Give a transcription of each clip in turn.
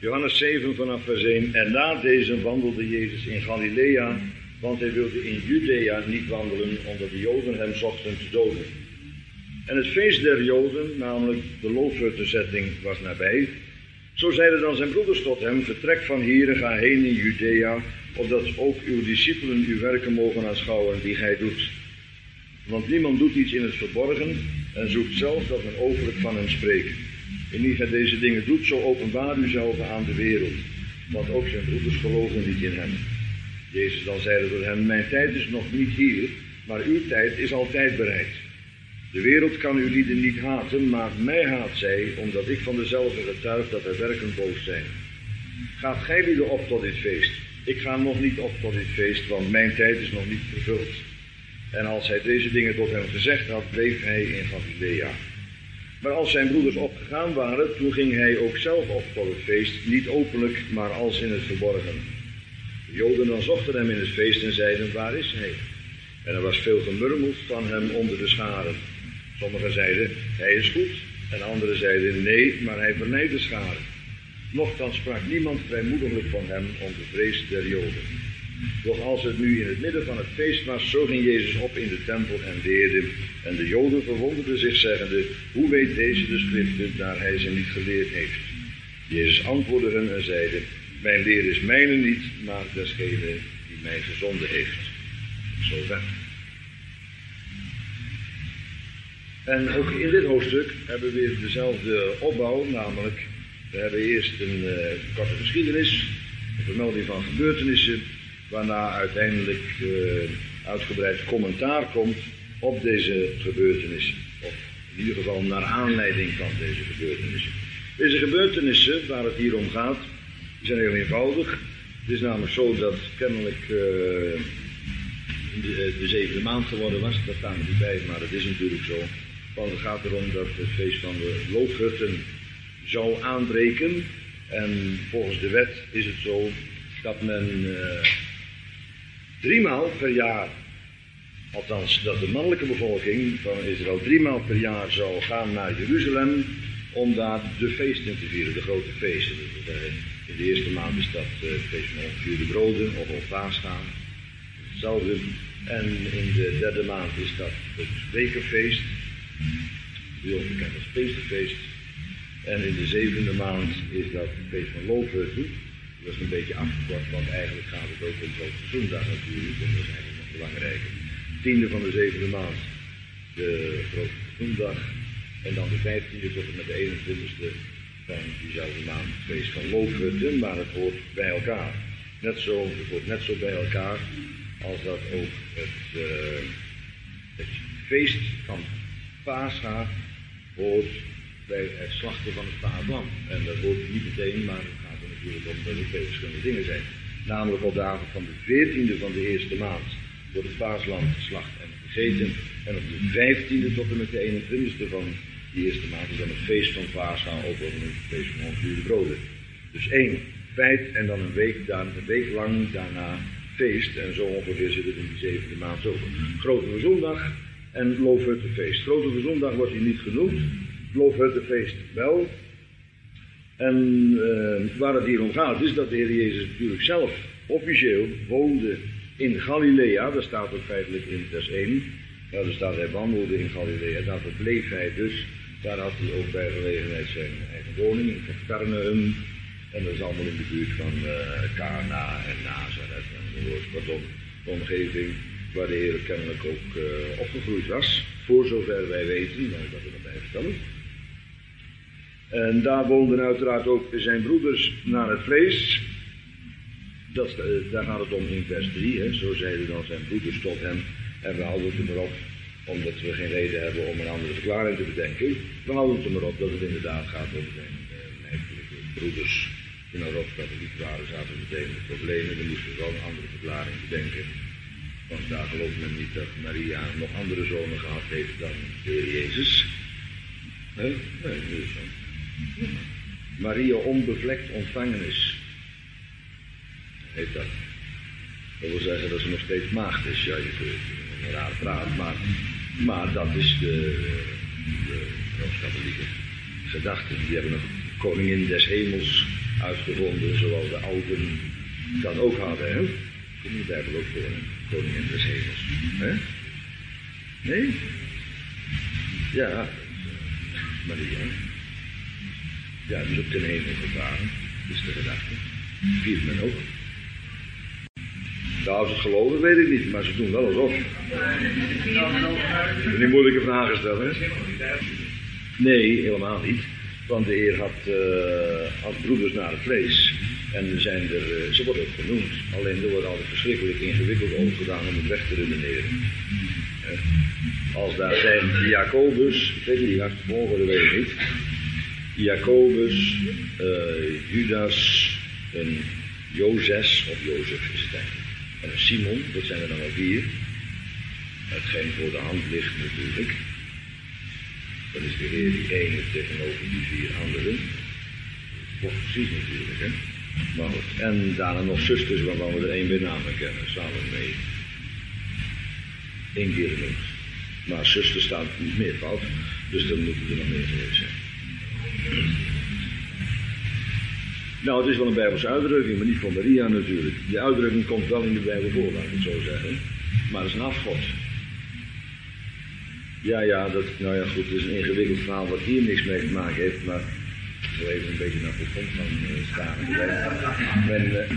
Johannes 7 vanaf vers 1. En na deze wandelde Jezus in Galilea, want hij wilde in Judea niet wandelen, omdat de Joden hem zochten te doden. En het feest der Joden, namelijk de loofhuttenzetting, was nabij. Zo zeiden dan zijn broeders tot hem: vertrek van hier en ga heen in Judea, opdat ook uw discipelen uw werken mogen aanschouwen die gij doet. Want niemand doet iets in het verborgen en zoekt zelf dat men openlijk van hem spreekt. Indien gij deze dingen doet, zo openbaar u zelf aan de wereld. Want ook zijn broeders geloven niet in hem. Jezus dan zeide tot hem: mijn tijd is nog niet hier, maar uw tijd is altijd bereid. De wereld kan uw lieden niet haten, maar mij haat zij, omdat ik van dezelfde getuig dat er werken boos zijn. Gaat gij lieden op tot dit feest? Ik ga nog niet op tot dit feest, want mijn tijd is nog niet vervuld. En als hij deze dingen tot hem gezegd had, bleef hij in Galilea. Maar als zijn broeders opgegaan waren, toen ging hij ook zelf op tot het feest, niet openlijk, maar als in het verborgen. De Joden dan zochten hem in het feest en zeiden: waar is hij? En er was veel gemurmeld van hem onder de scharen. Sommigen zeiden: hij is goed. En anderen zeiden: nee, maar hij verleidt de scharen. Nochtans sprak niemand vrijmoediglijk van hem om de vrees der Joden. Doch als het nu in het midden van het feest was, zo ging Jezus op in de tempel en leerde. En de Joden verwonderden zich, zeggende: hoe weet deze de schriften, daar hij ze niet geleerd heeft? Jezus antwoordde hen en zeide: mijn leer is mijne niet, maar desgene die mij gezonden heeft. Zover. En ook in dit hoofdstuk hebben we weer dezelfde opbouw, namelijk we hebben eerst een korte geschiedenis, een vermelding van gebeurtenissen, waarna uiteindelijk uitgebreid commentaar komt op deze gebeurtenissen. Of in ieder geval naar aanleiding van deze gebeurtenissen. Deze gebeurtenissen waar het hier om gaat, zijn heel eenvoudig. Het is namelijk zo dat kennelijk de 7e maand geworden was. Dat staat er niet bij, maar het is natuurlijk zo. Want het gaat erom dat het feest van de loofhutten zou aanbreken. En volgens de wet is het zo dat men 3 maal per jaar, althans dat de mannelijke bevolking van Israël 3 maal per jaar zou gaan naar Jeruzalem om daar de feesten te vieren, de grote feesten. In de eerste maand is dat het feest van ongevuurde broden of Pascha, hetzelfde. En in de 3e maand is dat het wekenfeest, die ook bekend als Peesterfeest. En in de 7e maand is dat het feest van Loofhutten. Dat is een beetje afgekort, want eigenlijk gaat het ook om Grote Verzoendag natuurlijk, en dat is eigenlijk nog belangrijker. 10e van de 7e maand, de Grote Verzoendag, en dan de 15e tot en met de 21e van diezelfde maand, het feest van Loofhutten, maar het hoort bij elkaar. Het hoort net zo bij elkaar als dat ook het feest van Pascha hoort bij het slachten van het paaslam. En dat hoort niet meteen, maar het gaat er natuurlijk om dat er twee verschillende dingen zijn. Namelijk op de avond van de 14e van de eerste maand wordt het paaslam geslacht en gegeten. En op de 15e tot en met de 21e van die eerste maand is dan het feest van Pascha, ook over het feest van ongevuurde broden. Dus 1 feit en dan een week lang daarna feest. En zo ongeveer zit het in die 7e maand ook. Grote Verzoendag en Loofhuttenfeest. Grote Verzoendag wordt hier niet genoemd. Loofhuttenfeest wel. En waar het hier om gaat is dat de Heer Jezus natuurlijk zelf officieel woonde in Galilea. Dat staat ook feitelijk in vers 1. Ja, er staat hij wandelde in Galilea. Daar verbleef hij dus. Daar had hij ook bij gelegenheid zijn eigen woning in Capernaum. En dat is allemaal in de buurt van Cana en Nazareth enzovoort. Kortom, de omgeving waar de Heer kennelijk ook opgegroeid was. Voor zover wij weten, maar dat we dat bij vertellen. En daar woonden uiteraard ook zijn broeders naar het vlees. Daar gaat het om in vers 3. Hè. Zo zeiden dan zijn broeders tot hem. En we houden het er maar op, omdat we geen reden hebben om een andere verklaring te bedenken. We houden het er maar op dat het inderdaad gaat om zijn broeders. Die nou ook katholiek waren, zaten meteen met problemen. Dan moesten we wel een andere verklaring bedenken. Want daar gelooft men niet dat Maria nog andere zonen gehad heeft dan de Heer Jezus. Nee, dat is zo. Maria onbevlekt ontvangen is. Heet dat. Dat wil zeggen dat ze nog steeds maagd is. Ja, je kunt een raar praat, maar dat is de Rooms-Katholieke gedachte. Die hebben een koningin des hemels uitgevonden zoals de ouden dat ook hadden, hè? Kom je de Bijbel ook voor, koningin des hemels. Hè? Nee? Ja, Maria. Ja, die is ook ten hemel gevaren, is de gedachte. Viert men ook. Nou, ze het geloven weet ik niet, maar ze doen wel alsof. Niet moeilijke vragen stellen, hè? Nee, helemaal niet. Want de Heer had broeders naar het vlees. En ze worden ook genoemd. Alleen er wordt altijd verschrikkelijk ingewikkeld over gedaan om het weg te redeneren. Als daar zijn Jacobus, ik weet niet, die gaat de volgende weet ik niet. Jacobus, Judas, een Jozef, of Jozef is het eigenlijk. En een Simon, dat zijn er dan al 4. Hetgeen voor de hand ligt natuurlijk. Dat is de Heer die ene tegenover die 4 anderen. Toch precies natuurlijk, hè. Maar goed. En daarna nog zusters waarvan we er 1 bij naam kennen. Salome. 1 keer genoemd. Maar zuster staat niet meer fout. Dus dan moeten er nog meer geweest zijn. Nou, het is wel een Bijbelse uitdrukking, maar niet van Maria natuurlijk. Die uitdrukking komt wel in de Bijbel voor, laat ik het zo zeggen. Maar dat is een afgod. Ja, nou ja, goed, het is een ingewikkeld verhaal wat hier niks mee te maken heeft, maar ik wil even een beetje naar de grond gaan staan.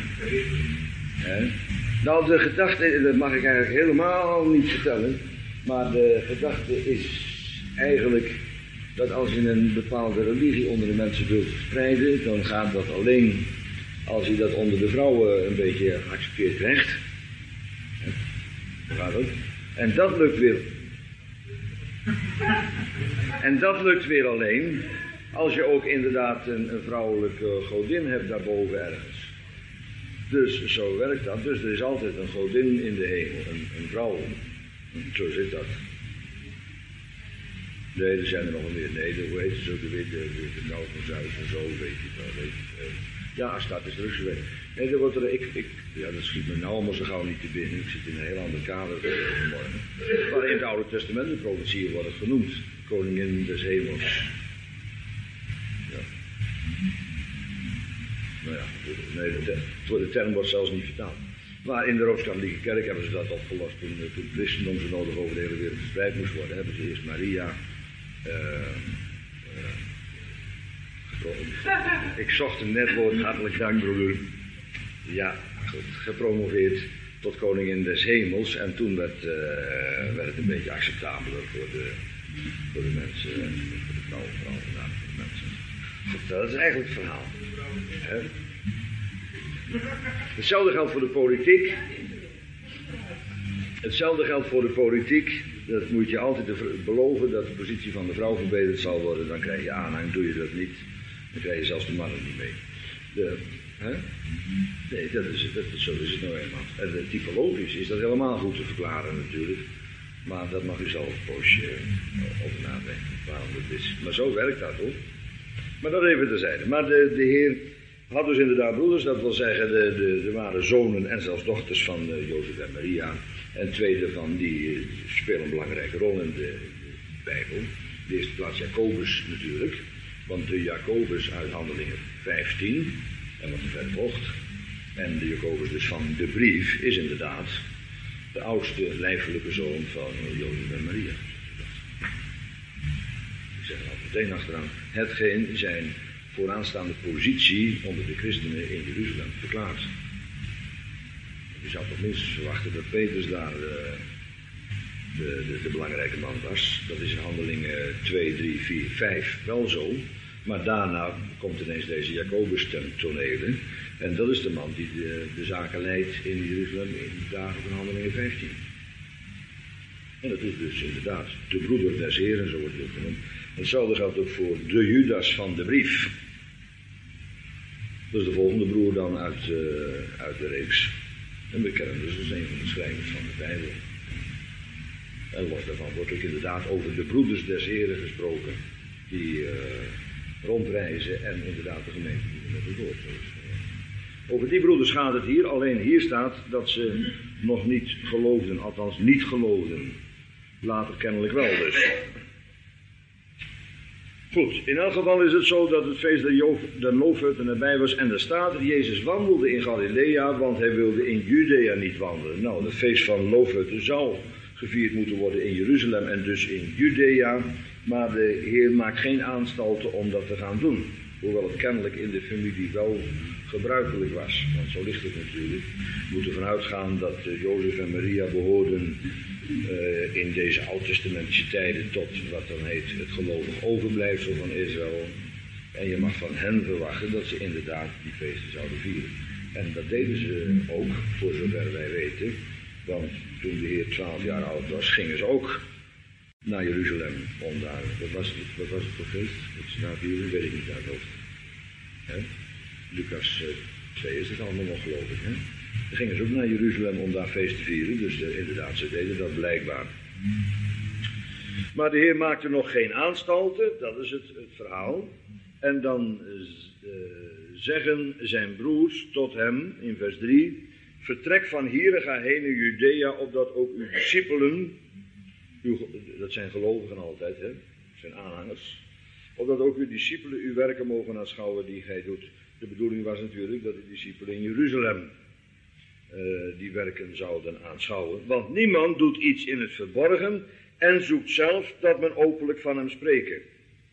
Nou, de gedachte, dat mag ik eigenlijk helemaal niet vertellen, maar de gedachte is eigenlijk dat als je een bepaalde religie onder de mensen wilt verspreiden, dan gaat dat alleen als je dat onder de vrouwen een beetje geaccepteerd krijgt. Gaat ook. En dat lukt weer alleen als je ook inderdaad een vrouwelijke godin hebt daarboven ergens. Dus zo werkt dat. Dus er is altijd een godin in de hemel, een vrouw. Zo zit dat. Nee, er zijn er nog meer. Nee, hoe heet het zo? De vrouw van Zeus en zo, weet je wel. Ja, Astarte is er geweest. Nee, dat schiet me nou allemaal zo gauw niet te binnen. Ik zit in een heel ander kader vanmorgen. Maar in het Oude Testament, de profetieën wordt het genoemd. Koningin des hemels. Ja. Nou ja, nee, de term wordt zelfs niet vertaald. Maar in de Rooms-Katholieke Kerk hebben ze dat opgelost toen het christendom zo nodig over de hele wereld verspreid moest worden. Hebben ze eerst Maria ik zocht een net woord, hartelijk dank broeder. Ja, goed, gepromoveerd tot koningin des hemels en toen werd het een beetje acceptabeler voor de mensen, voor de vrouwen vooral vandaag, voor de mensen. Goed, dat is eigenlijk het verhaal. Hetzelfde geldt voor de politiek. Hetzelfde geldt voor de politiek. Dat moet je altijd beloven dat de positie van de vrouw verbeterd zal worden. Dan krijg je aanhang. Doe je dat niet, dan krijg je zelfs de mannen niet mee. Nee, zo is het nou eenmaal. En typologisch is dat helemaal goed te verklaren natuurlijk. Maar dat mag u zelf een poosje over nadenken. Waarom dat is. Maar zo werkt dat hoor. Maar dat even terzijde. Maar de Heer had dus inderdaad broeders, dat wil zeggen, er waren zonen en zelfs dochters van Jozef en Maria. En 2 daarvan die spelen een belangrijke rol in de Bijbel. In de eerste plaats Jacobus natuurlijk, want de Jacobus uit Handelingen 15, en wat er verder volgt, en de Jacobus dus van de brief is inderdaad de oudste lijfelijke zoon van Jozef en Maria. Ik zeg er al meteen achteraan, hetgeen zijn vooraanstaande positie onder de christenen in Jeruzalem verklaart. Je zou toch minstens verwachten dat Petrus daar de belangrijke man was. Dat is in Handelingen 2, 3, 4, 5 wel zo. Maar daarna komt ineens deze Jacobus ten tonele. En dat is de man die de zaken leidt in Jeruzalem in de dagen van Handelingen 15. En dat is dus inderdaad de broeder des Heren, zo wordt het genoemd. Hetzelfde geldt ook voor de Judas van de brief. Dat is de volgende broer dan uit de reeks. En we kennen dus als een van de schrijvers van de Bijbel. En los daarvan wordt ook inderdaad over de broeders des Heren gesproken. Die rondreizen en inderdaad de gemeente die met het woord. Over die broeders gaat het hier. Alleen hier staat dat ze nog niet geloofden. Althans niet geloofden. Later kennelijk wel dus. Goed, in elk geval is het zo dat het feest der loofhutten erbij was. En er staat dat Jezus wandelde in Galilea, want hij wilde in Judea niet wandelen. Nou, het feest van loofhutten zou gevierd moeten worden in Jeruzalem en dus in Judea. Maar de Heer maakt geen aanstalten om dat te gaan doen. Hoewel het kennelijk in de familie wel gebruikelijk was. Want zo ligt het natuurlijk. We moeten ervan uitgaan dat Jozef en Maria behoorden in deze oud-testamentische tijden tot wat dan heet het gelovig overblijfsel van Israël. En je mag van hen verwachten dat ze inderdaad die feesten zouden vieren. En dat deden ze ook, voor zover wij weten. Want toen de Heer 12 jaar oud was, gingen ze ook naar Jeruzalem om daar. Wat was het voor feest? Dat ze daar vieren, weet ik niet uit het hoofd. Lucas 2 is het allemaal nog, geloof ik. Hè? Dan gingen ze ook naar Jeruzalem om daar feest te vieren. Dus inderdaad, ze deden dat blijkbaar. Maar de Heer maakte nog geen aanstalten, dat is het verhaal. En dan zeggen zijn broers tot hem, in vers 3... Vertrek van hier en ga heen in Judea, opdat ook uw discipelen... dat zijn gelovigen altijd, hè? Dat zijn aanhangers. Opdat ook uw discipelen uw werken mogen aanschouwen die gij doet. De bedoeling was natuurlijk dat de discipelen in Jeruzalem die werken zouden aanschouwen. Want niemand doet iets in het verborgen en zoekt zelf dat men openlijk van hem spreken.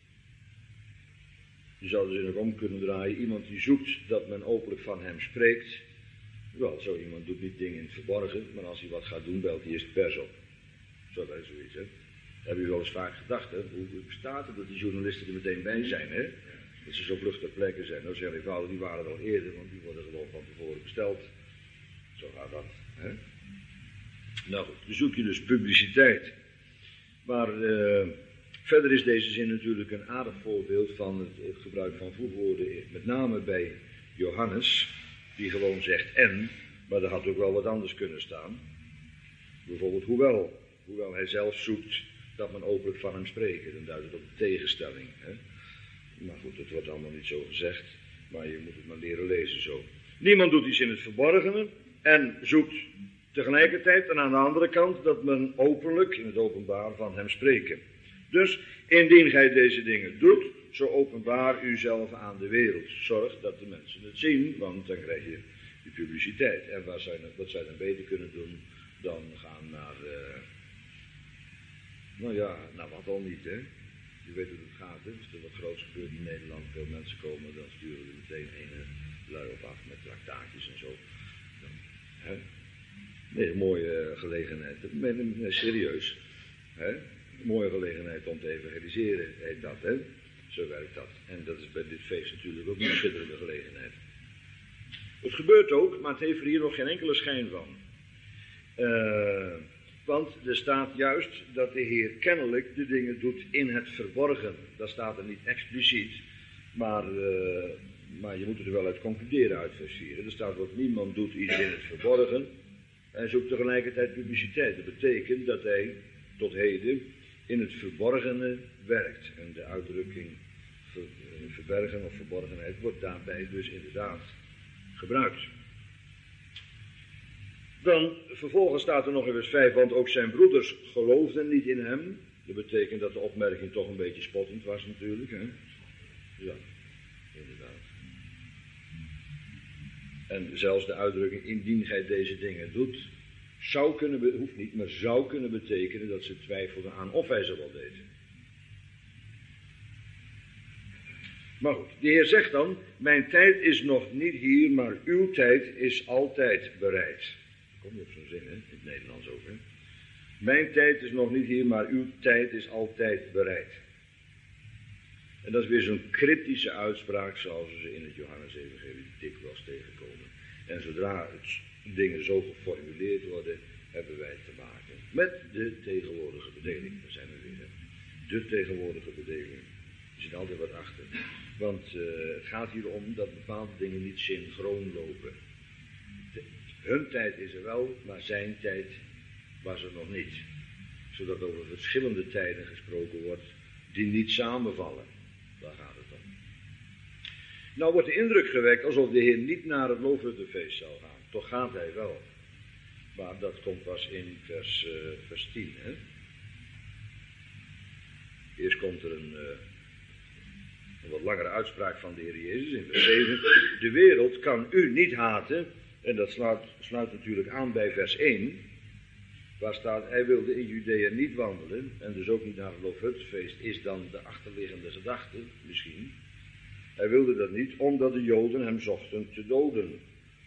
Je zou de zin ook om kunnen draaien. Iemand die zoekt dat men openlijk van hem spreekt. Wel, zo iemand doet niet dingen in het verborgen, maar als hij wat gaat doen, belt hij eerst de pers op. Zo bij zoiets, hè. Heb je wel eens vaak gedacht, hè? Hoe bestaat het dat die journalisten er meteen bij zijn, hè? Dat ze zo vlug ter plekke zijn. Nou, zeg eenvoudig, die waren er al eerder, want die worden gewoon van tevoren besteld. Zo gaat dat, hè? Nou goed, dan zoek je dus publiciteit. Maar verder is deze zin natuurlijk een aardig voorbeeld van het gebruik van voegwoorden, met name bij Johannes, die gewoon zegt en, maar er had ook wel wat anders kunnen staan. Bijvoorbeeld hoewel hij zelf zoekt dat men openlijk van hem spreekt, dan duidt het op de tegenstelling. Hè? Maar goed, het wordt allemaal niet zo gezegd, maar je moet het maar leren lezen zo. Niemand doet iets in het verborgene en zoekt tegelijkertijd en aan de andere kant dat men openlijk in het openbaar van hem spreekt. Dus indien gij deze dingen doet, zo openbaar u zelf aan de wereld. Zorg dat de mensen het zien, want dan krijg je die publiciteit. En wat zou je dan beter kunnen doen dan gaan naar, naar wat al niet, hè. Je weet hoe het gaat, hè. Als er wat groots gebeurt in Nederland, veel mensen komen, dan sturen we meteen een lui op af met traktaatjes en zo. Dan, hè? Nee, een mooie gelegenheid. Nee, serieus. Hè? Een mooie gelegenheid om te evangeliseren, heet dat, hè. Zo werkt dat. En dat is bij dit feest natuurlijk ook een schitterende gelegenheid. Het gebeurt ook, maar het heeft er hier nog geen enkele schijn van. Want er staat juist dat de Heer kennelijk de dingen doet in het verborgen. Dat staat er niet expliciet, maar je moet er wel uit concluderen uit vers 4. Er staat dat niemand doet iets in het verborgen en zoekt tegelijkertijd publiciteit. Dat betekent dat hij tot heden in het verborgene werkt. En de uitdrukking verbergen of verborgenheid wordt daarbij dus inderdaad gebruikt. Dan vervolgens staat er nog in vers 5, want ook zijn broeders geloofden niet in hem. Dat betekent dat de opmerking toch een beetje spottend was natuurlijk. Hè? Ja, inderdaad. En zelfs de uitdrukking, indien gij deze dingen doet, hoeft niet, maar zou kunnen betekenen dat ze twijfelden aan of hij ze wel deed. Maar goed, de Heer zegt dan, mijn tijd is nog niet hier, maar uw tijd is altijd bereid. Kom je op zo'n zin, hè? In het Nederlands ook, hè? Mijn tijd is nog niet hier, maar uw tijd is altijd bereid. En dat is weer zo'n cryptische uitspraak, zoals we ze in het Johannes-evangelie dikwijls tegenkomen. En zodra dingen zo geformuleerd worden, hebben wij te maken met de tegenwoordige bedeling. Daar zijn we weer, hè? De tegenwoordige bedeling. Er zit altijd wat achter. Want het gaat hier om dat bepaalde dingen niet synchroon lopen. Hun tijd is er wel, maar zijn tijd was er nog niet. Zodat over verschillende tijden gesproken wordt die niet samenvallen. Daar gaat het om. Nou wordt de indruk gewekt alsof de Heer niet naar het Loofhuttenfeest zou gaan. Toch gaat hij wel. Maar dat komt pas in vers 10. Hè? Eerst komt er Een wat langere uitspraak van de Heer Jezus in vers 7. De wereld kan u niet haten. En dat sluit natuurlijk aan bij vers 1. Waar staat, hij wilde in Judea niet wandelen. En dus ook niet naar het Loofhuttenfeest is dan de achterliggende gedachte misschien. Hij wilde dat niet, omdat de Joden hem zochten te doden.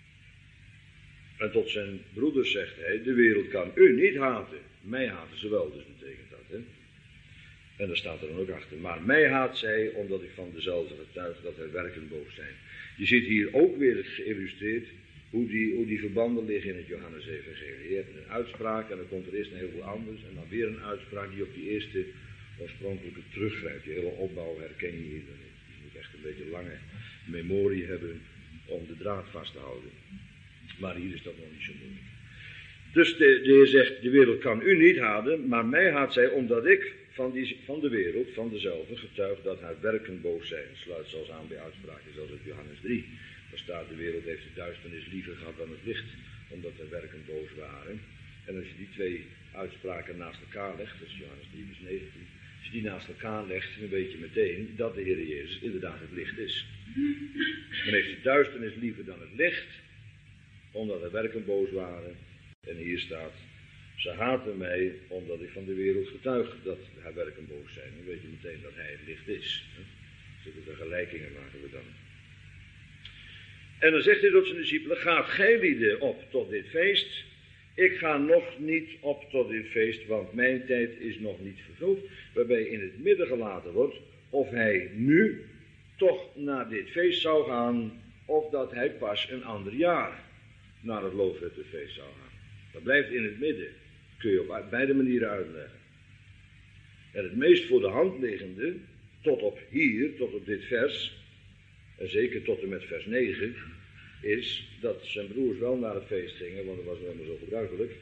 En tot zijn broeders zegt hij, de wereld kan u niet haten. Mij haten ze wel, dus betekent dat. Hè? En daar staat er dan ook achter. Maar mij haat zij, omdat ik van dezelfde getuig dat hij werken boos zijn. Je ziet hier ook weer geïllustreerd hoe die verbanden liggen in het Johannes-evangelie. Je hebt een uitspraak en dan komt er eerst een heleboel anders. En dan weer een uitspraak die op die eerste oorspronkelijke teruggrijpt. Die hele opbouw herken je hier dan niet. Je moet echt een beetje lange memorie hebben om de draad vast te houden. Maar hier is dat nog niet zo moeilijk. Dus de Heer zegt, de wereld kan u niet haten, maar mij haat zij omdat ik van de wereld, van dezelfde, getuig dat haar werken boos zijn. Sluit zelfs aan bij uitspraken zoals uit Johannes 3. Daar staat, de wereld heeft de duisternis liever gehad dan het licht, omdat haar werken boos waren. En als je die twee uitspraken naast elkaar legt, dat is Johannes 3 vers 19, als je die naast elkaar legt, dan weet je meteen dat de Heer Jezus inderdaad het licht is. Men heeft de duisternis liever dan het licht, omdat haar werken boos waren. En hier staat, ze haten mij omdat ik van de wereld getuig dat haar werken boos zijn. Dan weet je meteen dat hij het licht is. Zulke vergelijkingen maken we dan. En dan zegt hij tot zijn discipelen, gaat gij lieden op tot dit feest. Ik ga nog niet op tot dit feest, want mijn tijd is nog niet vervuld. Waarbij in het midden gelaten wordt of hij nu toch naar dit feest zou gaan, of dat hij pas een ander jaar naar het Loofhuttenfeest zou gaan. Dat blijft in het midden. Dat kun je op beide manieren uitleggen. En het meest voor de hand liggende, tot op dit vers, en zeker tot en met vers 9, is dat zijn broers wel naar het feest gingen, want dat was wel maar zo gebruikelijk.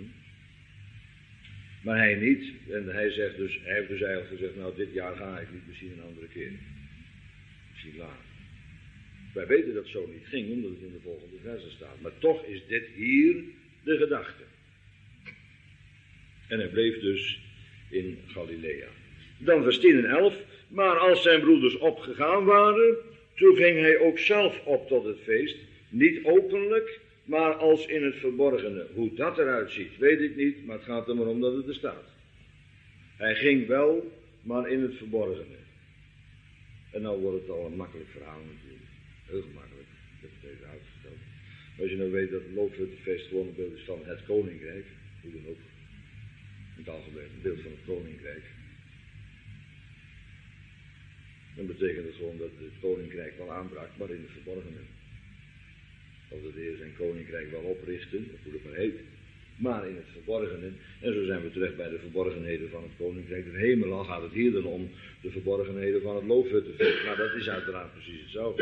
Maar hij niet. En hij heeft dus eigenlijk gezegd, nou dit jaar ga ik niet, misschien een andere keer. Misschien later. Wij weten dat het zo niet ging, omdat het in de volgende versen staat. Maar toch is dit hier de gedachte. En hij bleef dus in Galilea. Dan vers 10 en 11. Maar als zijn broeders opgegaan waren, toen ging hij ook zelf op tot het feest. Niet openlijk, maar als in het verborgene. Hoe dat eruit ziet, weet ik niet, maar het gaat er maar om dat het er staat. Hij ging wel, maar in het verborgene. En nou wordt het al een makkelijk verhaal natuurlijk. Heel gemakkelijk. Ik heb het even uitgesteld. Maar als je nou weet dat het Loofhuttenfeest gewoon een beeld is van het koninkrijk, hoe dan ook, in het algemeen een beeld van het koninkrijk, dan betekent het gewoon dat het koninkrijk wel aanbrak, maar in het verborgene. Of dat de Heer zijn koninkrijk wel oprichten, of hoe dat maar heet, maar in het verborgene. En zo zijn we terecht bij de verborgenheden van het koninkrijk der hemel. Al gaat het hier dan om de verborgenheden van het Loofhuttenfeest, maar dat is uiteraard precies hetzelfde.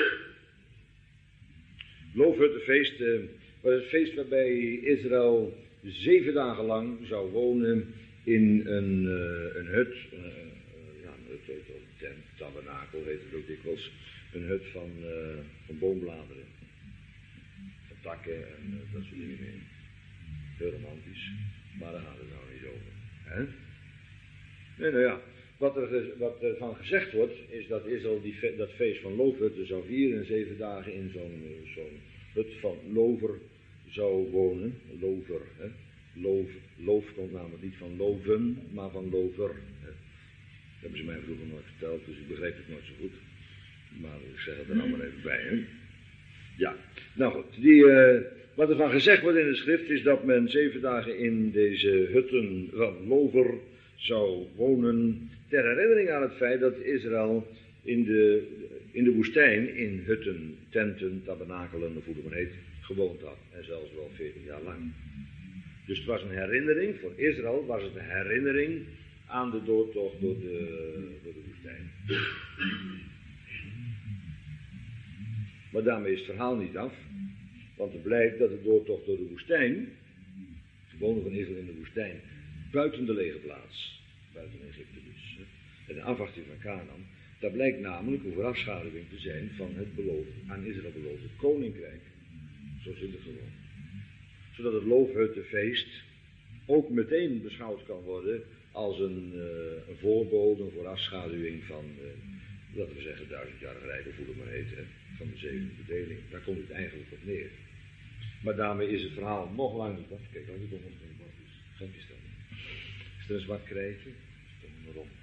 Het Loofhuttenfeest was het feest waarbij Israël 7 dagen lang zou wonen in een hut. Een hut heet ook tent, tabernakel heet het ook dikwijls. Een hut van boombladeren, van takken en dat soort dingen meer. Heel romantisch, maar daar gaat het nou niet over. Hè? Nee, nou ja, wat er van gezegd wordt, is dat Israël dat feest van Loofhutten zou vieren en 7 dagen in zo'n hut van lover zou wonen. Lover, hè? Loof komt namelijk niet van loven, maar van lover. Hè? Dat hebben ze mij vroeger nooit verteld, dus ik begreep het nooit zo goed. Maar ik zeg het er nou maar even bij, hè. Ja, nou goed, wat er van gezegd wordt in de schrift is dat men 7 dagen in deze hutten van lover zou wonen, ter herinnering aan het feit dat Israël in de woestijn in hutten, tenten, tabernakelen, of hoe het maar heet, gewoond had. En zelfs wel 40 jaar lang. Dus het was een herinnering, voor Israël was het een herinnering aan de doortocht door de woestijn. Maar daarmee is het verhaal niet af, want het blijkt dat de doortocht door de woestijn, het wonen van Israël in de woestijn, buiten de lege plaats, buiten Egypte dus, en de afwachting van Canaan, daar blijkt namelijk een voorafschaduwing te zijn van het aan Israël beloofde koninkrijk. Zo zit het gewoon. Zodat het Loofhuttenfeest ook meteen beschouwd kan worden als een voorbode, een voorafschaduwing van laten we zeggen 1000-jarig rijk, of hoe het maar heet, hè, van de zevende verdeling. Daar komt het eigenlijk op neer. Maar daarmee is het verhaal nog lang niet af. Kijk, als ik nog een wat is, gek is dat. Is er een zwart krijtje? Stel maar op.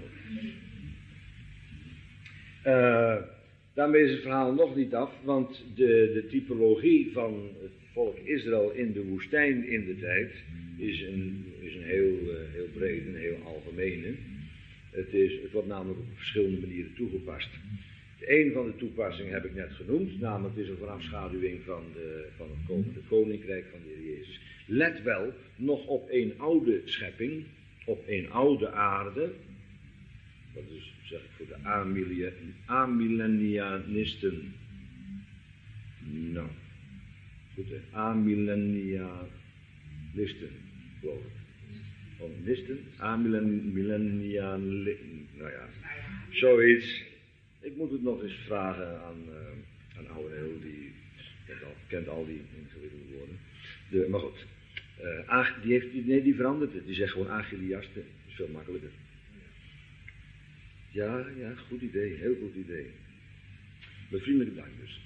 Daarmee is het verhaal nog niet af, want de typologie van het volk Israël in de woestijn in de tijd is een heel breed en heel algemene. Het wordt namelijk op verschillende manieren toegepast. Een van de toepassingen heb ik net genoemd, namelijk het is een voorafschaduwing van het komende koninkrijk van de Heer Jezus. Let wel, nog op een oude schepping, op een oude aarde. Dat is, zeg ik voor de amillennianisten. Nou, goed hè, amillennialisten, geloof ik. Of nisten, amillennialisten, nou ja, zoiets. Ik moet het nog eens vragen aan oude Heel, die kent al die ingewikkelde woorden. Maar goed, die verandert het, die zegt gewoon agiliasten, dat is veel makkelijker. Ja, goed idee, heel goed idee. Met vriendelijke dank dus.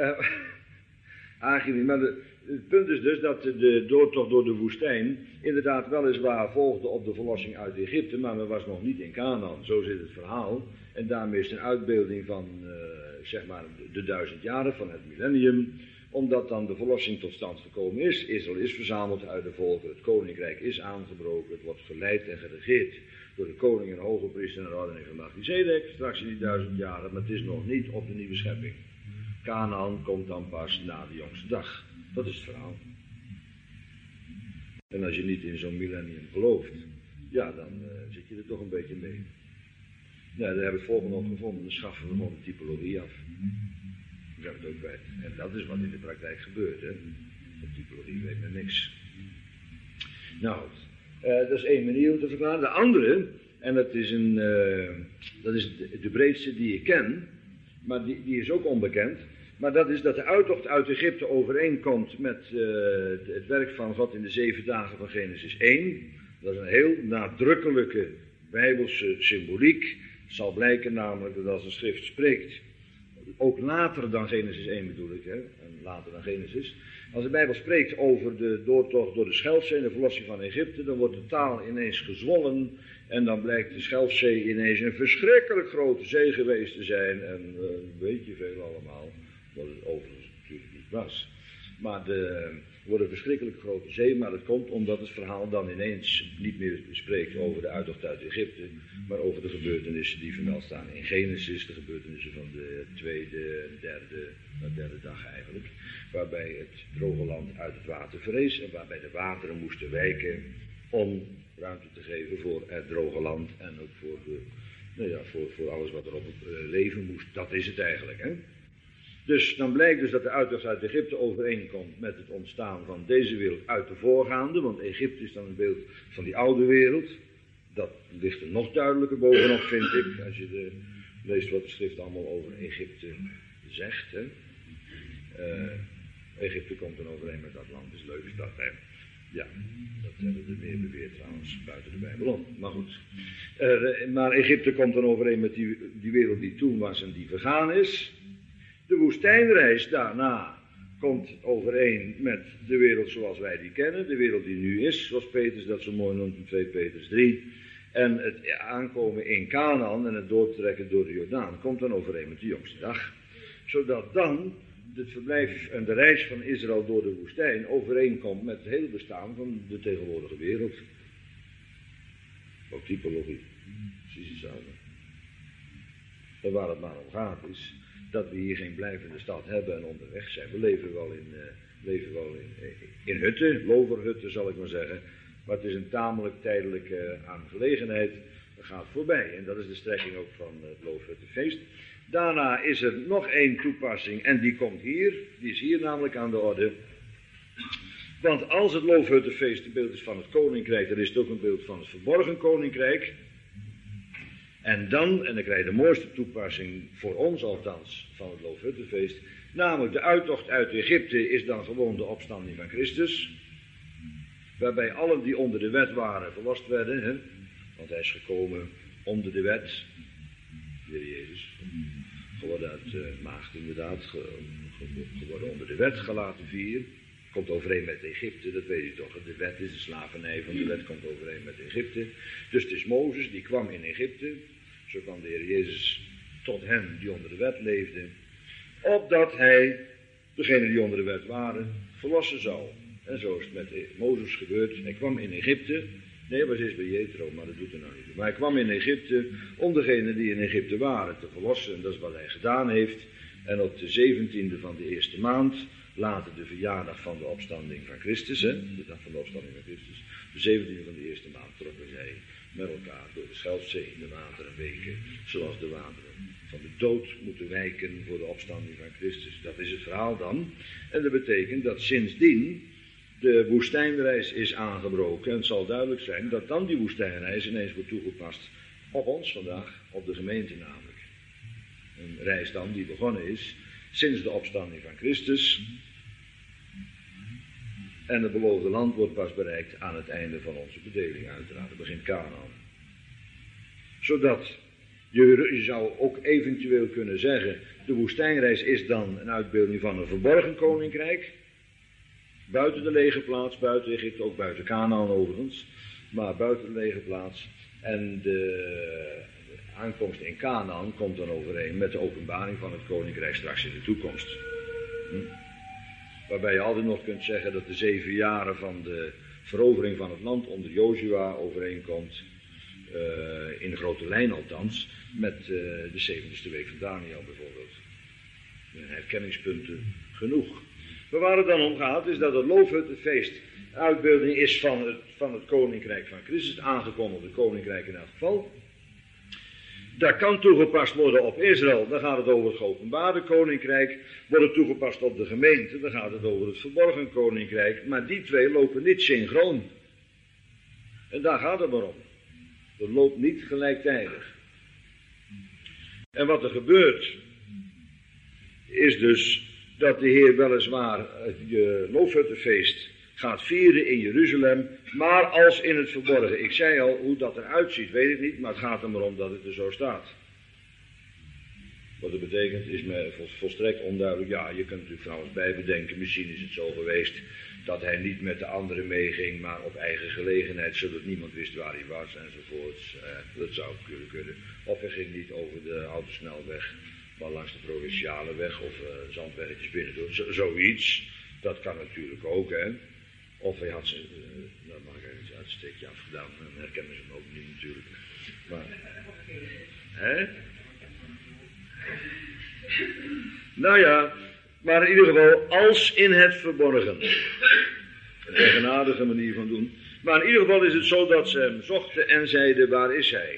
Maar het punt is dus dat de doortocht door de woestijn inderdaad weliswaar volgde op de verlossing uit Egypte, maar men was nog niet in Canaan. Zo zit het verhaal. En daarmee is het een uitbeelding van, zeg maar, de 1000 jaren van het millennium. Omdat dan de verlossing tot stand gekomen is. Israël is verzameld uit de volken, het koninkrijk is aangebroken, het wordt geleid en geregeerd door de koning en hoge priester en ordening van Melchizedek, straks in die 1000 jaren, maar het is nog niet op de nieuwe schepping. Canaan komt dan pas na de jongste dag. Dat is het verhaal. En als je niet in zo'n millennium gelooft, ja, dan zit je er toch een beetje mee. Ja, daar hebben we het volgende op gevonden, dan schaffen we gewoon de typologie af. Dan zijn we het ook kwijt. En dat is wat in de praktijk gebeurt, hè. De typologie weet men niks. Nou, dat is één manier om te verklaren. De andere, en dat is de breedste die ik ken, maar die is ook onbekend. Maar dat is dat de uittocht uit Egypte overeenkomt met het werk van God in de 7 dagen van Genesis 1. Dat is een heel nadrukkelijke bijbelse symboliek. Het zal blijken namelijk dat als een schrift spreekt, ook later dan Genesis 1 bedoel ik, hè, en later dan Genesis. Als de Bijbel spreekt over de doortocht door de Schelfzee en de verlossing van Egypte, dan wordt de taal ineens gezwollen en dan blijkt de Schelfzee ineens een verschrikkelijk grote zee geweest te zijn en weet je veel allemaal, wat het overigens natuurlijk niet was. Maar er wordt een verschrikkelijk grote zee, maar dat komt omdat het verhaal dan ineens niet meer spreekt over de uittocht uit Egypte, maar over de gebeurtenissen die vermeld staan in Genesis, de gebeurtenissen van de derde dag eigenlijk, waarbij het droge land uit het water verrees en waarbij de wateren moesten wijken om ruimte te geven voor het droge land en ook voor alles wat er op het leven moest. Dat is het eigenlijk, hè. Dus dan blijkt dus dat de uittocht uit Egypte overeenkomt met het ontstaan van deze wereld uit de voorgaande, want Egypte is dan een beeld van die oude wereld. Dat ligt er nog duidelijker bovenop, vind ik, als je leest wat de schrift allemaal over Egypte zegt. Hè. Egypte komt dan overeen met dat land, is leuk is dat, hè. Ja, dat hebben we meer beweerd trouwens, buiten de Bijbel om. Maar goed. Maar Egypte komt dan overeen met die wereld die toen was en die vergaan is. De woestijnreis daarna komt overeen met de wereld zoals wij die kennen. De wereld die nu is, zoals Petrus dat zo mooi noemt in 2 Petrus 3. En het aankomen in Canaan en het doortrekken door de Jordaan komt dan overeen met de jongste dag. Zodat dan het verblijf en de reis van Israël door de woestijn overeenkomt met het hele bestaan van de tegenwoordige wereld. Ook typologie. Precies hetzelfde. En waar het maar om gaat is dat we hier geen blijvende stad hebben en onderweg zijn. We leven wel in hutten, loverhutten zal ik maar zeggen. Maar het is een tamelijk tijdelijke aangelegenheid. Dat gaat voorbij. En dat is de strekking ook van het Loofhuttenfeest. Daarna is er nog één toepassing en die komt hier. Die is hier namelijk aan de orde. Want als het Loofhuttenfeest een beeld is van het koninkrijk, dan is het ook een beeld van het verborgen koninkrijk. En dan krijg je de mooiste toepassing, voor ons althans, van het Loofhuttenfeest. Namelijk de uittocht uit Egypte is dan gewoon de opstanding van Christus. Waarbij allen die onder de wet waren verlost werden. Hè? Want hij is gekomen onder de wet. de Heer Jezus. Geworden uit maagd inderdaad, geworden onder de wet, Galaten 4. Komt overeen met Egypte, dat weet u toch. De wet is de slavernij van de wet, komt overeen met Egypte. Dus het is Mozes, die kwam in Egypte. Zo kwam de Heer Jezus tot hen die onder de wet leefden. Opdat hij, degenen die onder de wet waren, verlossen zou. En zo is het met Mozes gebeurd. Hij kwam in Egypte. Nee, hij was eerst bij Jethro, maar dat doet er nou niet. Maar hij kwam in Egypte om degenen die in Egypte waren te verlossen. En dat is wat hij gedaan heeft. En op de 17e van de eerste maand, later de verjaardag van de opstanding van Christus, de dag van de opstanding van Christus, de 17e van de eerste maand trokken zij met elkaar door de Schelfzee in de wateren weken, zoals de wateren van de dood moeten wijken voor de opstanding van Christus. Dat is het verhaal dan. En dat betekent dat sindsdien de woestijnreis is aangebroken. En het zal duidelijk zijn dat dan die woestijnreis ineens wordt toegepast op ons vandaag, op de gemeente namelijk. Een reis dan die begonnen is sinds de opstanding van Christus. En het beloofde land wordt pas bereikt aan het einde van onze bedeling uiteraard. Het begint Kanaan. Zodat je zou ook eventueel kunnen zeggen, de woestijnreis is dan een uitbeelding van een verborgen koninkrijk. Buiten de legerplaats, buiten Egypte, ook buiten Kanaan overigens. Maar buiten de legerplaats. En de aankomst in Kanaan komt dan overeen met de openbaring van het koninkrijk straks in de toekomst. Waarbij je altijd nog kunt zeggen dat de 7 jaren van de verovering van het land onder Jozua overeenkomt, in de grote lijn althans, met de 70ste week van Daniel bijvoorbeeld. Herkenningspunten genoeg. Maar waar het dan om gaat is dat het loofhuttenfeest een uitbeelding is van het koninkrijk van Christus, het aangekondigde koninkrijk in elk geval. Dat kan toegepast worden op Israël, dan gaat het over het geopenbaarde koninkrijk. Wordt het toegepast op de gemeente, dan gaat het over het verborgen koninkrijk. Maar die twee lopen niet synchroon. En daar gaat het maar om. Dat loopt niet gelijktijdig. En wat er gebeurt, is dus dat de Heer weliswaar het loofhuttenfeest gaat vieren in Jeruzalem, maar als in het verborgen. Ik zei al, hoe dat eruit ziet, weet ik niet, maar het gaat er maar om dat het er zo staat. Wat het betekent is me volstrekt onduidelijk. Ja, je kunt natuurlijk trouwens bij bedenken, misschien is het zo geweest dat hij niet met de anderen meeging, maar op eigen gelegenheid, zodat niemand wist waar hij was enzovoorts. Dat zou kunnen. Of hij ging niet over de autosnelweg, maar langs de provinciale weg of zandweggetjes binnendoor. Zoiets, dat kan natuurlijk ook, hè. Of hij had zijn, dat mag ik even uit een steekje afgedaan, dan herkennen ze hem ook niet natuurlijk. Maar, hè? Nou ja, maar in ieder geval, als in het verborgen. Een eigenaardige manier van doen. Maar in ieder geval is het zo dat ze hem zochten en zeiden, waar is hij?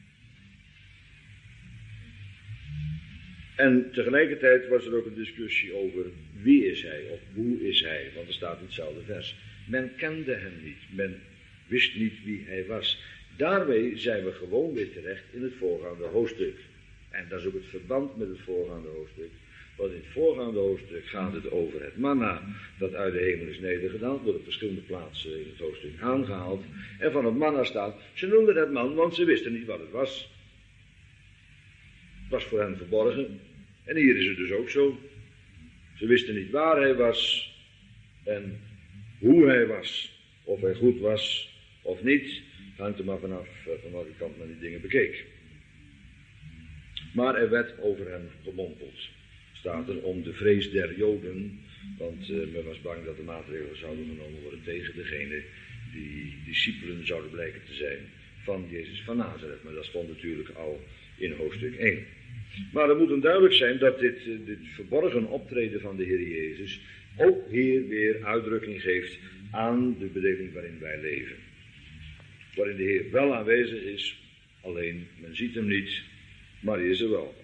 En tegelijkertijd was er ook een discussie over wie is hij of hoe is hij, want er staat in hetzelfde vers. Men kende hem niet, men wist niet wie hij was. Daarmee zijn we gewoon weer terecht in het voorgaande hoofdstuk. En dat is ook het verband met het voorgaande hoofdstuk. Want in het voorgaande hoofdstuk gaat het over het manna dat uit de hemel is nedergedaald, wordt op verschillende plaatsen in het hoofdstuk aangehaald. En van het manna staat, ze noemden het man, want ze wisten niet wat het was. Het was voor hen verborgen. En hier is het dus ook zo. Ze wisten niet waar hij was en hoe hij was. Of hij goed was of niet. Hangt er maar vanaf van welke kant men die dingen bekeek. Maar er werd over hem gemompeld. Staat er om de vrees der Joden. Want men was bang dat de maatregelen zouden genomen worden tegen degene die discipelen zouden blijken te zijn van Jezus van Nazareth. Maar dat stond natuurlijk al in hoofdstuk 1. Maar het moet hem duidelijk zijn dat dit verborgen optreden van de Heer Jezus ook hier weer uitdrukking geeft aan de bedeling waarin wij leven. Waarin de Heer wel aanwezig is, alleen men ziet hem niet, maar hij is er wel.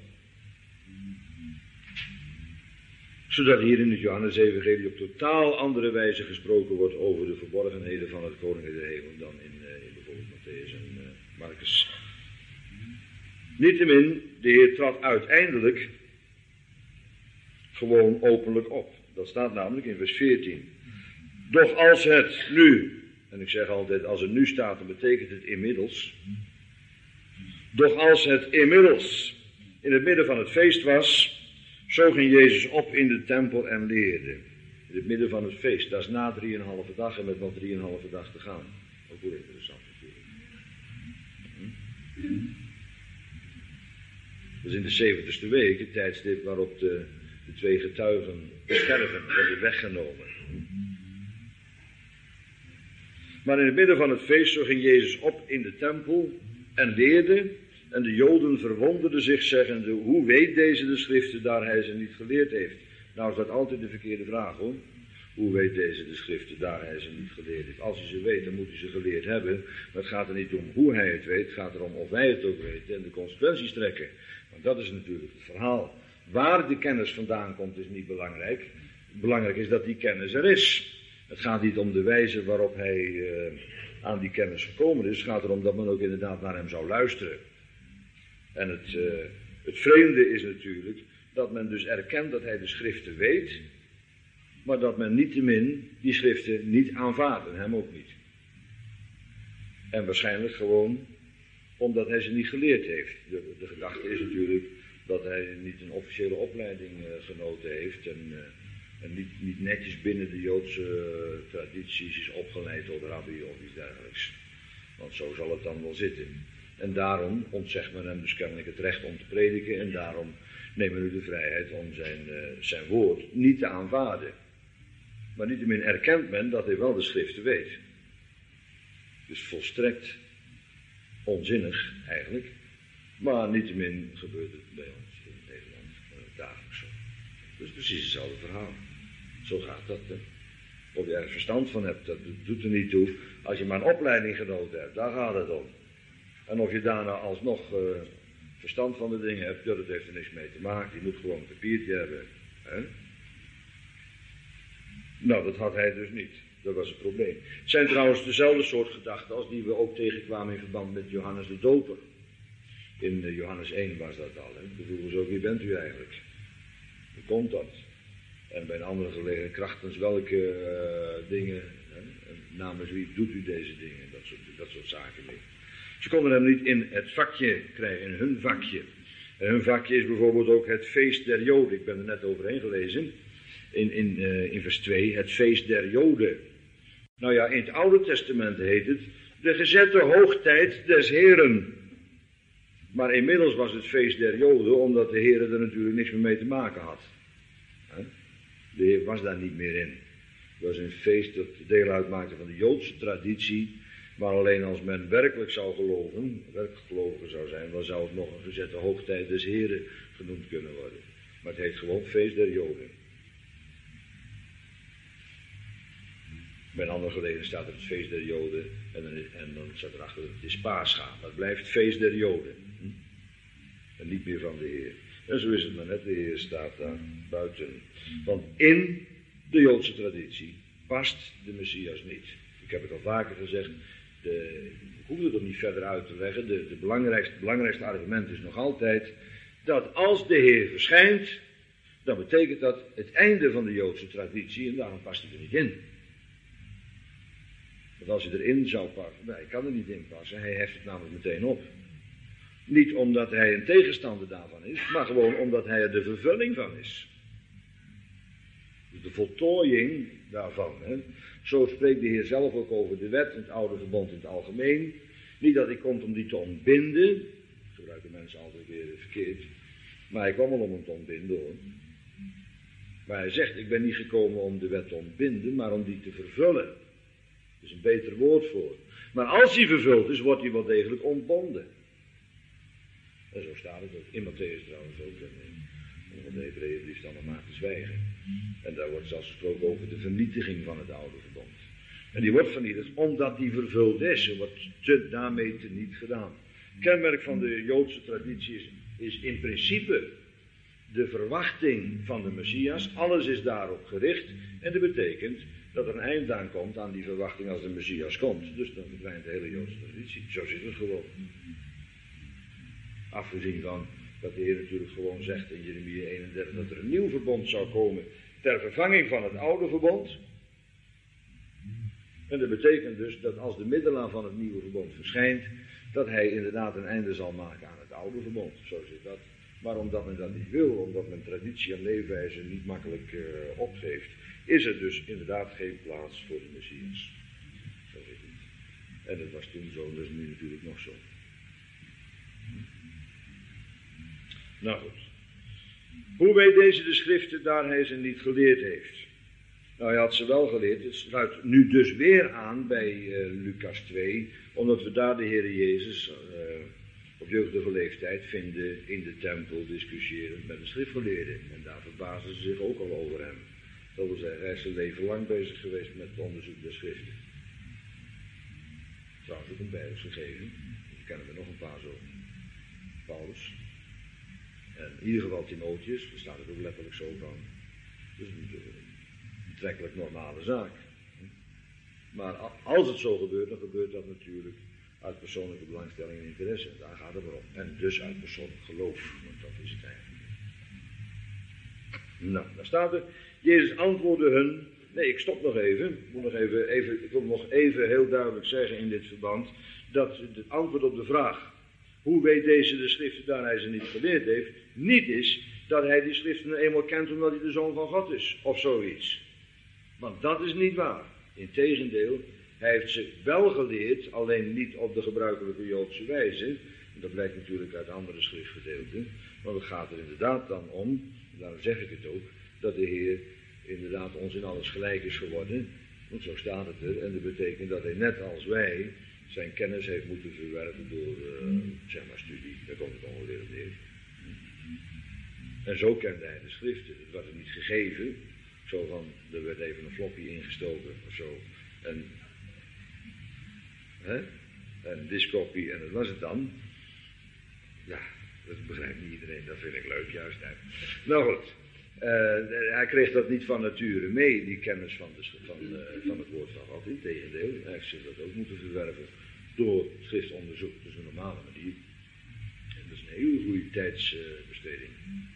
Zodat hier in het Johannes-evangelie op totaal andere wijze gesproken wordt over de verborgenheden van het Koninkrijk der Hemel dan in bijvoorbeeld Matthäus en Marcus. Niettemin, de Heer trad uiteindelijk gewoon openlijk op. Dat staat namelijk in vers 14. Doch als het nu, en ik zeg altijd als het nu staat, dan betekent het inmiddels. Doch als het inmiddels in het midden van het feest was, zo ging Jezus op in de tempel en leerde. In het midden van het feest, dat is na 3,5 dag en met nog 3,5 dag te gaan. Ook heel interessant natuurlijk. Dat is in de 70ste week, het tijdstip waarop de 2 getuigen sterven, worden weggenomen. Maar in het midden van het feest, zo ging Jezus op in de tempel en leerde. En de Joden verwonderden zich, zeggende, hoe weet deze de schriften, daar hij ze niet geleerd heeft? Nou is dat altijd de verkeerde vraag, hoor. Hoe weet deze de schriften, daar hij ze niet geleerd heeft? Als hij ze weet, dan moet hij ze geleerd hebben. Maar het gaat er niet om hoe hij het weet, het gaat erom of wij het ook weten en de consequenties trekken. Want dat is natuurlijk het verhaal. Waar de kennis vandaan komt is niet belangrijk. Belangrijk is dat die kennis er is. Het gaat niet om de wijze waarop hij aan die kennis gekomen is. Het gaat erom dat men ook inderdaad naar hem zou luisteren. En het vreemde is natuurlijk dat men dus erkent dat hij de schriften weet, maar dat men niettemin die schriften niet aanvaardt en hem ook niet. En waarschijnlijk gewoon omdat hij ze niet geleerd heeft. De gedachte is natuurlijk dat hij niet een officiële opleiding genoten heeft en niet netjes binnen de Joodse tradities is opgeleid door de rabbi of iets dergelijks. Want zo zal het dan wel zitten. En daarom ontzegt men hem dus kennelijk het recht om te prediken en daarom nemen we nu de vrijheid om zijn woord niet te aanvaarden. Maar niettemin erkent men dat hij wel de schriften weet. Dus volstrekt onzinnig eigenlijk, maar niettemin gebeurt het bij ons in Nederland dagelijks zo. Dus precies hetzelfde verhaal. Zo gaat dat. Hè? Of je er verstand van hebt, dat doet er niet toe. Als je maar een opleiding genoten hebt, daar gaat het om. En of je daarna alsnog verstand van de dingen hebt, dat heeft er niks mee te maken. Je moet gewoon een papiertje hebben. Hè? Nou, dat had hij dus niet. Dat was het probleem. Het zijn trouwens dezelfde soort gedachten als die we ook tegenkwamen in verband met Johannes de Doper. In Johannes 1 was dat al. Hè? We vroegen zo, wie bent u eigenlijk? Hoe komt dat? En bij een andere gelegenheid, krachtens welke dingen, hè? Namens wie doet u deze dingen? Dat soort zaken meer. Ze konden hem niet in het vakje krijgen, in hun vakje. En hun vakje is bijvoorbeeld ook het feest der Joden. Ik ben er net overheen gelezen. In vers 2, het feest der Joden. Nou ja, in het Oude Testament heet het de gezette hoogtijd des Heren. Maar inmiddels was het feest der Joden, omdat de Heer er natuurlijk niks meer mee te maken had. De Heer was daar niet meer in. Het was een feest dat deel uitmaakte van de Joodse traditie. Maar alleen als men werkelijk zou geloven, werkelijk gelovigen zou zijn, dan zou het nog een gezette hoogtijd des Heren genoemd kunnen worden. Maar het heet gewoon feest der Joden. Bij een andere gelegenheid staat er het feest der Joden en dan staat erachter het is Pascha. Maar het blijft feest der Joden. En niet meer van de Heer. En zo is het maar net, de Heer staat daar buiten. Want in de Joodse traditie past de Messias niet. Ik heb het al vaker gezegd, ik hoef het er niet verder uit te leggen. Het belangrijkste argument is nog altijd dat als de Heer verschijnt, dan betekent dat het einde van de Joodse traditie en daarom past hij er niet in. Want als hij erin zou passen, hij kan er niet in passen, hij heft het namelijk meteen op. Niet omdat hij een tegenstander daarvan is, maar gewoon omdat hij er de vervulling van is. Dus de voltooiing daarvan. Hè. Zo spreekt de Heer zelf ook over de wet, het oude verbond in het algemeen. Niet dat hij komt om die te ontbinden, dat gebruiken mensen altijd weer verkeerd, maar hij kwam wel om hem te ontbinden hoor. Maar hij zegt, ik ben niet gekomen om de wet te ontbinden, maar om die te vervullen. Dat is een beter woord voor. Maar als die vervuld is, wordt hij wel degelijk ontbonden. En zo staat het ook. In Matthäus trouwens ook. En de Hebreeënbrief dan nog maar te zwijgen. En daar wordt zelfs gesproken over de vernietiging van het oude verbond. En die wordt vernietigd omdat die vervuld is. Er wordt daarmee teniet gedaan. Het kenmerk van de Joodse traditie is in principe de verwachting van de Messias. Alles is daarop gericht. En dat betekent dat er een eind aan komt aan die verwachting als de Messias komt. Dus dan verdwijnt de hele Joodse traditie. Zo zit het gewoon. Afgezien van dat de Heer natuurlijk gewoon zegt in Jeremia 31 dat er een nieuw verbond zou komen ter vervanging van het oude verbond. En dat betekent dus dat als de middelaar van het nieuwe verbond verschijnt, dat hij inderdaad een einde zal maken aan het oude verbond. Zo zit dat. Maar omdat men dat niet wil, omdat men traditie en leefwijze niet makkelijk opgeeft, is er dus inderdaad geen plaats voor de Messias. Dat is het. En dat was toen zo, en dat is nu natuurlijk nog zo. Nou goed. Hoe weet deze de schriften daar hij ze niet geleerd heeft? Nou, hij had ze wel geleerd. Het sluit nu dus weer aan bij Lucas 2, omdat we daar de Heer Jezus op jeugdige leeftijd vinden in de tempel discussiëren met de schriftgeleerden. En daar verbazen ze zich ook al over hem. Dat wil zeggen, hij is zijn leven lang bezig geweest met het onderzoek der schriften. Trouwens ook een Bijbels gegeven. Daar kennen we nog een paar zo. Paulus. En in ieder geval Timotheus, daar staat het ook letterlijk zo van. Dus een betrekkelijk normale zaak. Maar als het zo gebeurt, dan gebeurt dat natuurlijk uit persoonlijke belangstelling en interesse. Daar gaat het maar om. En dus uit persoonlijk geloof. Want dat is het eigenlijk. Nou, daar staat er. Jezus antwoordde hun. Nee, ik stop nog even. Ik wil nog even heel duidelijk zeggen in dit verband. Dat het antwoord op de vraag. Hoe weet deze de schriften daar hij ze niet geleerd heeft? Niet is dat hij die schriften nou eenmaal kent omdat hij de Zoon van God is. Of zoiets. Want dat is niet waar. Integendeel, hij heeft ze wel geleerd, alleen niet op de gebruikelijke Joodse wijze. En dat blijkt natuurlijk uit andere schriftgedeelten. Want het gaat er inderdaad dan om, daarom zeg ik het ook, dat de Heer inderdaad ons in alles gelijk is geworden. Want zo staat het er. En dat betekent dat hij net als wij zijn kennis heeft moeten verwerven door, zeg maar, studie. Daar komt het ongeveer op neer. En zo kende hij de schriften. Het was hem niet gegeven. Zo van, er werd even een floppy ingestoken of zo. En diskopie en dat was het dan. Ja, dat begrijpt niet iedereen. Dat vind ik leuk, juist. Hè. Nou goed. Hij kreeg dat niet van nature mee, die kennis van het woord van God. Integendeel, hij heeft zich dat ook moeten verwerven door schriftonderzoek. Dat is een normale manier. En dat is een hele goede tijdsbesteding.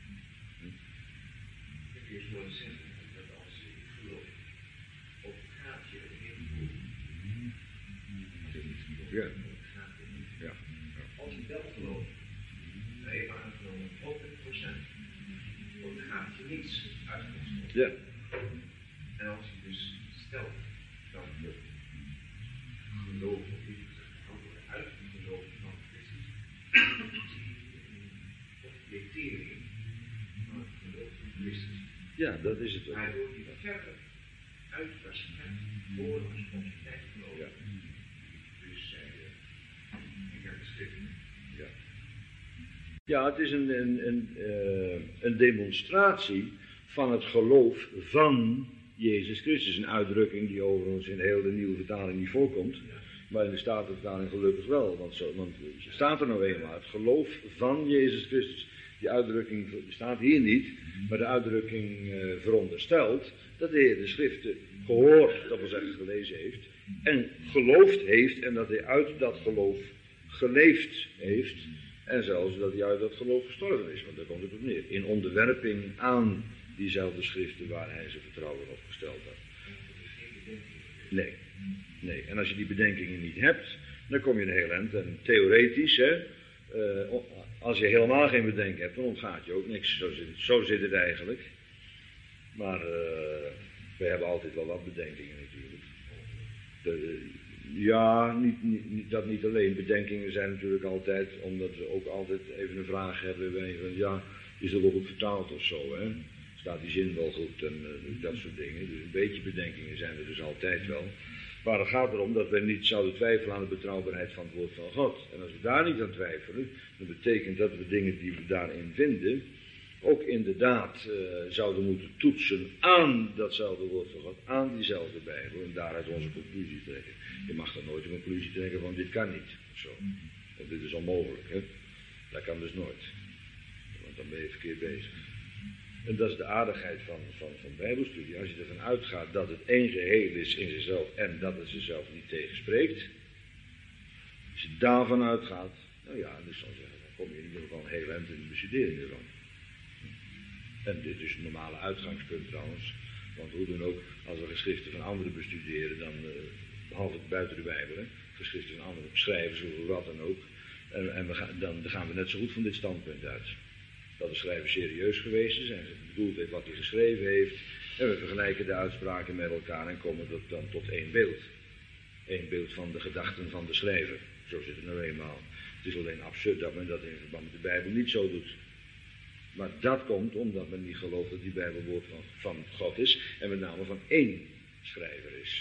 Ik wil zeggen dat als je gelooft, of gaat je het invloed? Ja. Ja. Als je wel gelooft, even aangenomen 100%, dan gaat je niets uitkosten. Ja. En als je dus stelt dat je geloof of niet antwoorden uit het geloof van Christus, of dictering van het geloof van Christus. Ja, dat is het ook. Waardoor die verder uitwassen voor als complexiteit geloof. Ja. Dus ik heb geschreven. Ja. Ja, het is een demonstratie van het geloof van Jezus Christus. Een uitdrukking die overigens in heel de nieuwe vertaling niet voorkomt. Maar in de Statenvertaling gelukkig wel. Want staat er nou eenmaal. Het geloof van Jezus Christus. Die uitdrukking staat hier niet. Maar de uitdrukking veronderstelt dat de Heer de schriften gehoord, dat wil zeggen gelezen heeft. En geloofd heeft. En dat hij uit dat geloof geleefd heeft. En zelfs dat hij uit dat geloof gestorven is. Want daar komt het op neer. In onderwerping aan diezelfde schriften waar hij zijn vertrouwen op gesteld had. Nee. Nee. En als je die bedenkingen niet hebt, dan kom je een heel eind. En theoretisch, hè, als je helemaal geen bedenking hebt, dan ontgaat je ook niks. Zo zit het eigenlijk. Maar we hebben altijd wel wat bedenkingen natuurlijk. Ja, dat niet alleen. Bedenkingen zijn natuurlijk altijd, omdat we ook altijd even een vraag hebben. Van, ja, is dat wel goed vertaald of zo, hè? Staat die zin wel goed en dat soort dingen. Dus een beetje bedenkingen zijn er dus altijd wel. Maar het gaat erom dat we niet zouden twijfelen aan de betrouwbaarheid van het woord van God. En als we daar niet aan twijfelen, dan betekent dat we dingen die we daarin vinden, ook inderdaad zouden moeten toetsen aan datzelfde woord van God, aan diezelfde Bijbel en daaruit onze conclusie trekken. Je mag dan nooit een conclusie trekken van dit kan niet, of zo. Of dit is onmogelijk, hè. Dat kan dus nooit. Want dan ben je verkeerd bezig. En dat is de aardigheid van Bijbelstudie. Als je ervan uitgaat dat het één geheel is in zichzelf en dat het zichzelf niet tegenspreekt. Als je daarvan uitgaat, nou ja, dus dan kom je in ieder geval heel eind in de bestudering ervan. En dit is een normale uitgangspunt trouwens. Want hoe dan ook, als we geschriften van anderen bestuderen, dan, behalve buiten de Bijbel, hè, geschriften van anderen schrijven, of wat dan ook. En dan gaan we net zo goed van dit standpunt uit. dat de schrijver serieus geweest is en bedoeld heeft wat hij geschreven heeft. En we vergelijken de uitspraken met elkaar en komen dan tot één beeld. Eén beeld van de gedachten van de schrijver. Zo zit het nou eenmaal. Het is alleen absurd dat men dat in verband met de Bijbel niet zo doet. Maar dat komt omdat men niet gelooft dat die Bijbel woord van God is en met name van één schrijver is.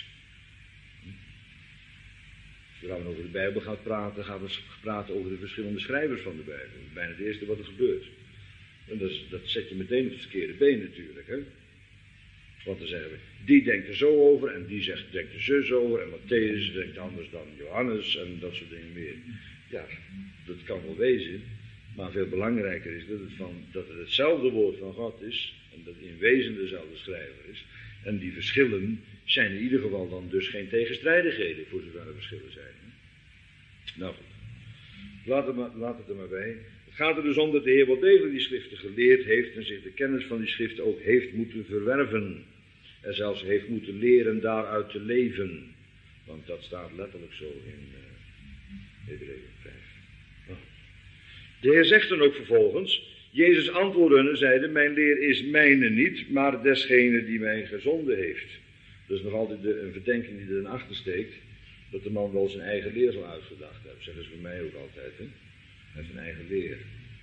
Zodra men over de Bijbel gaat praten, gaan we praten over de verschillende schrijvers van de Bijbel. Dat is bijna het eerste wat er gebeurt. En dat zet je meteen op het verkeerde been natuurlijk. Hè? Want dan zeggen we, die denkt er zo over en die denkt er zus over en Matthäus denkt anders dan Johannes en dat soort dingen meer. Ja, dat kan wel wezen, maar veel belangrijker is dat het hetzelfde woord van God is en dat in wezen dezelfde schrijver is. En die verschillen zijn in ieder geval dan dus geen tegenstrijdigheden, voor zover er verschillen zijn. Nou goed, laat het er maar bij. Het gaat er dus om dat de Heer wel degelijk die schriften geleerd heeft en zich de kennis van die schriften ook heeft moeten verwerven. En zelfs heeft moeten leren daaruit te leven. Want dat staat letterlijk zo in Hebreeën 5. Nou. De Heer zegt dan ook vervolgens, Jezus antwoordde en zeide, mijn leer is mijne niet, maar desgene die mij gezonden heeft. Dat is nog altijd een verdenking die er achter steekt, dat de man wel zijn eigen leer zal uitgedacht hebben. Zeggen ze bij mij ook altijd, hè. Hij heeft zijn eigen leer.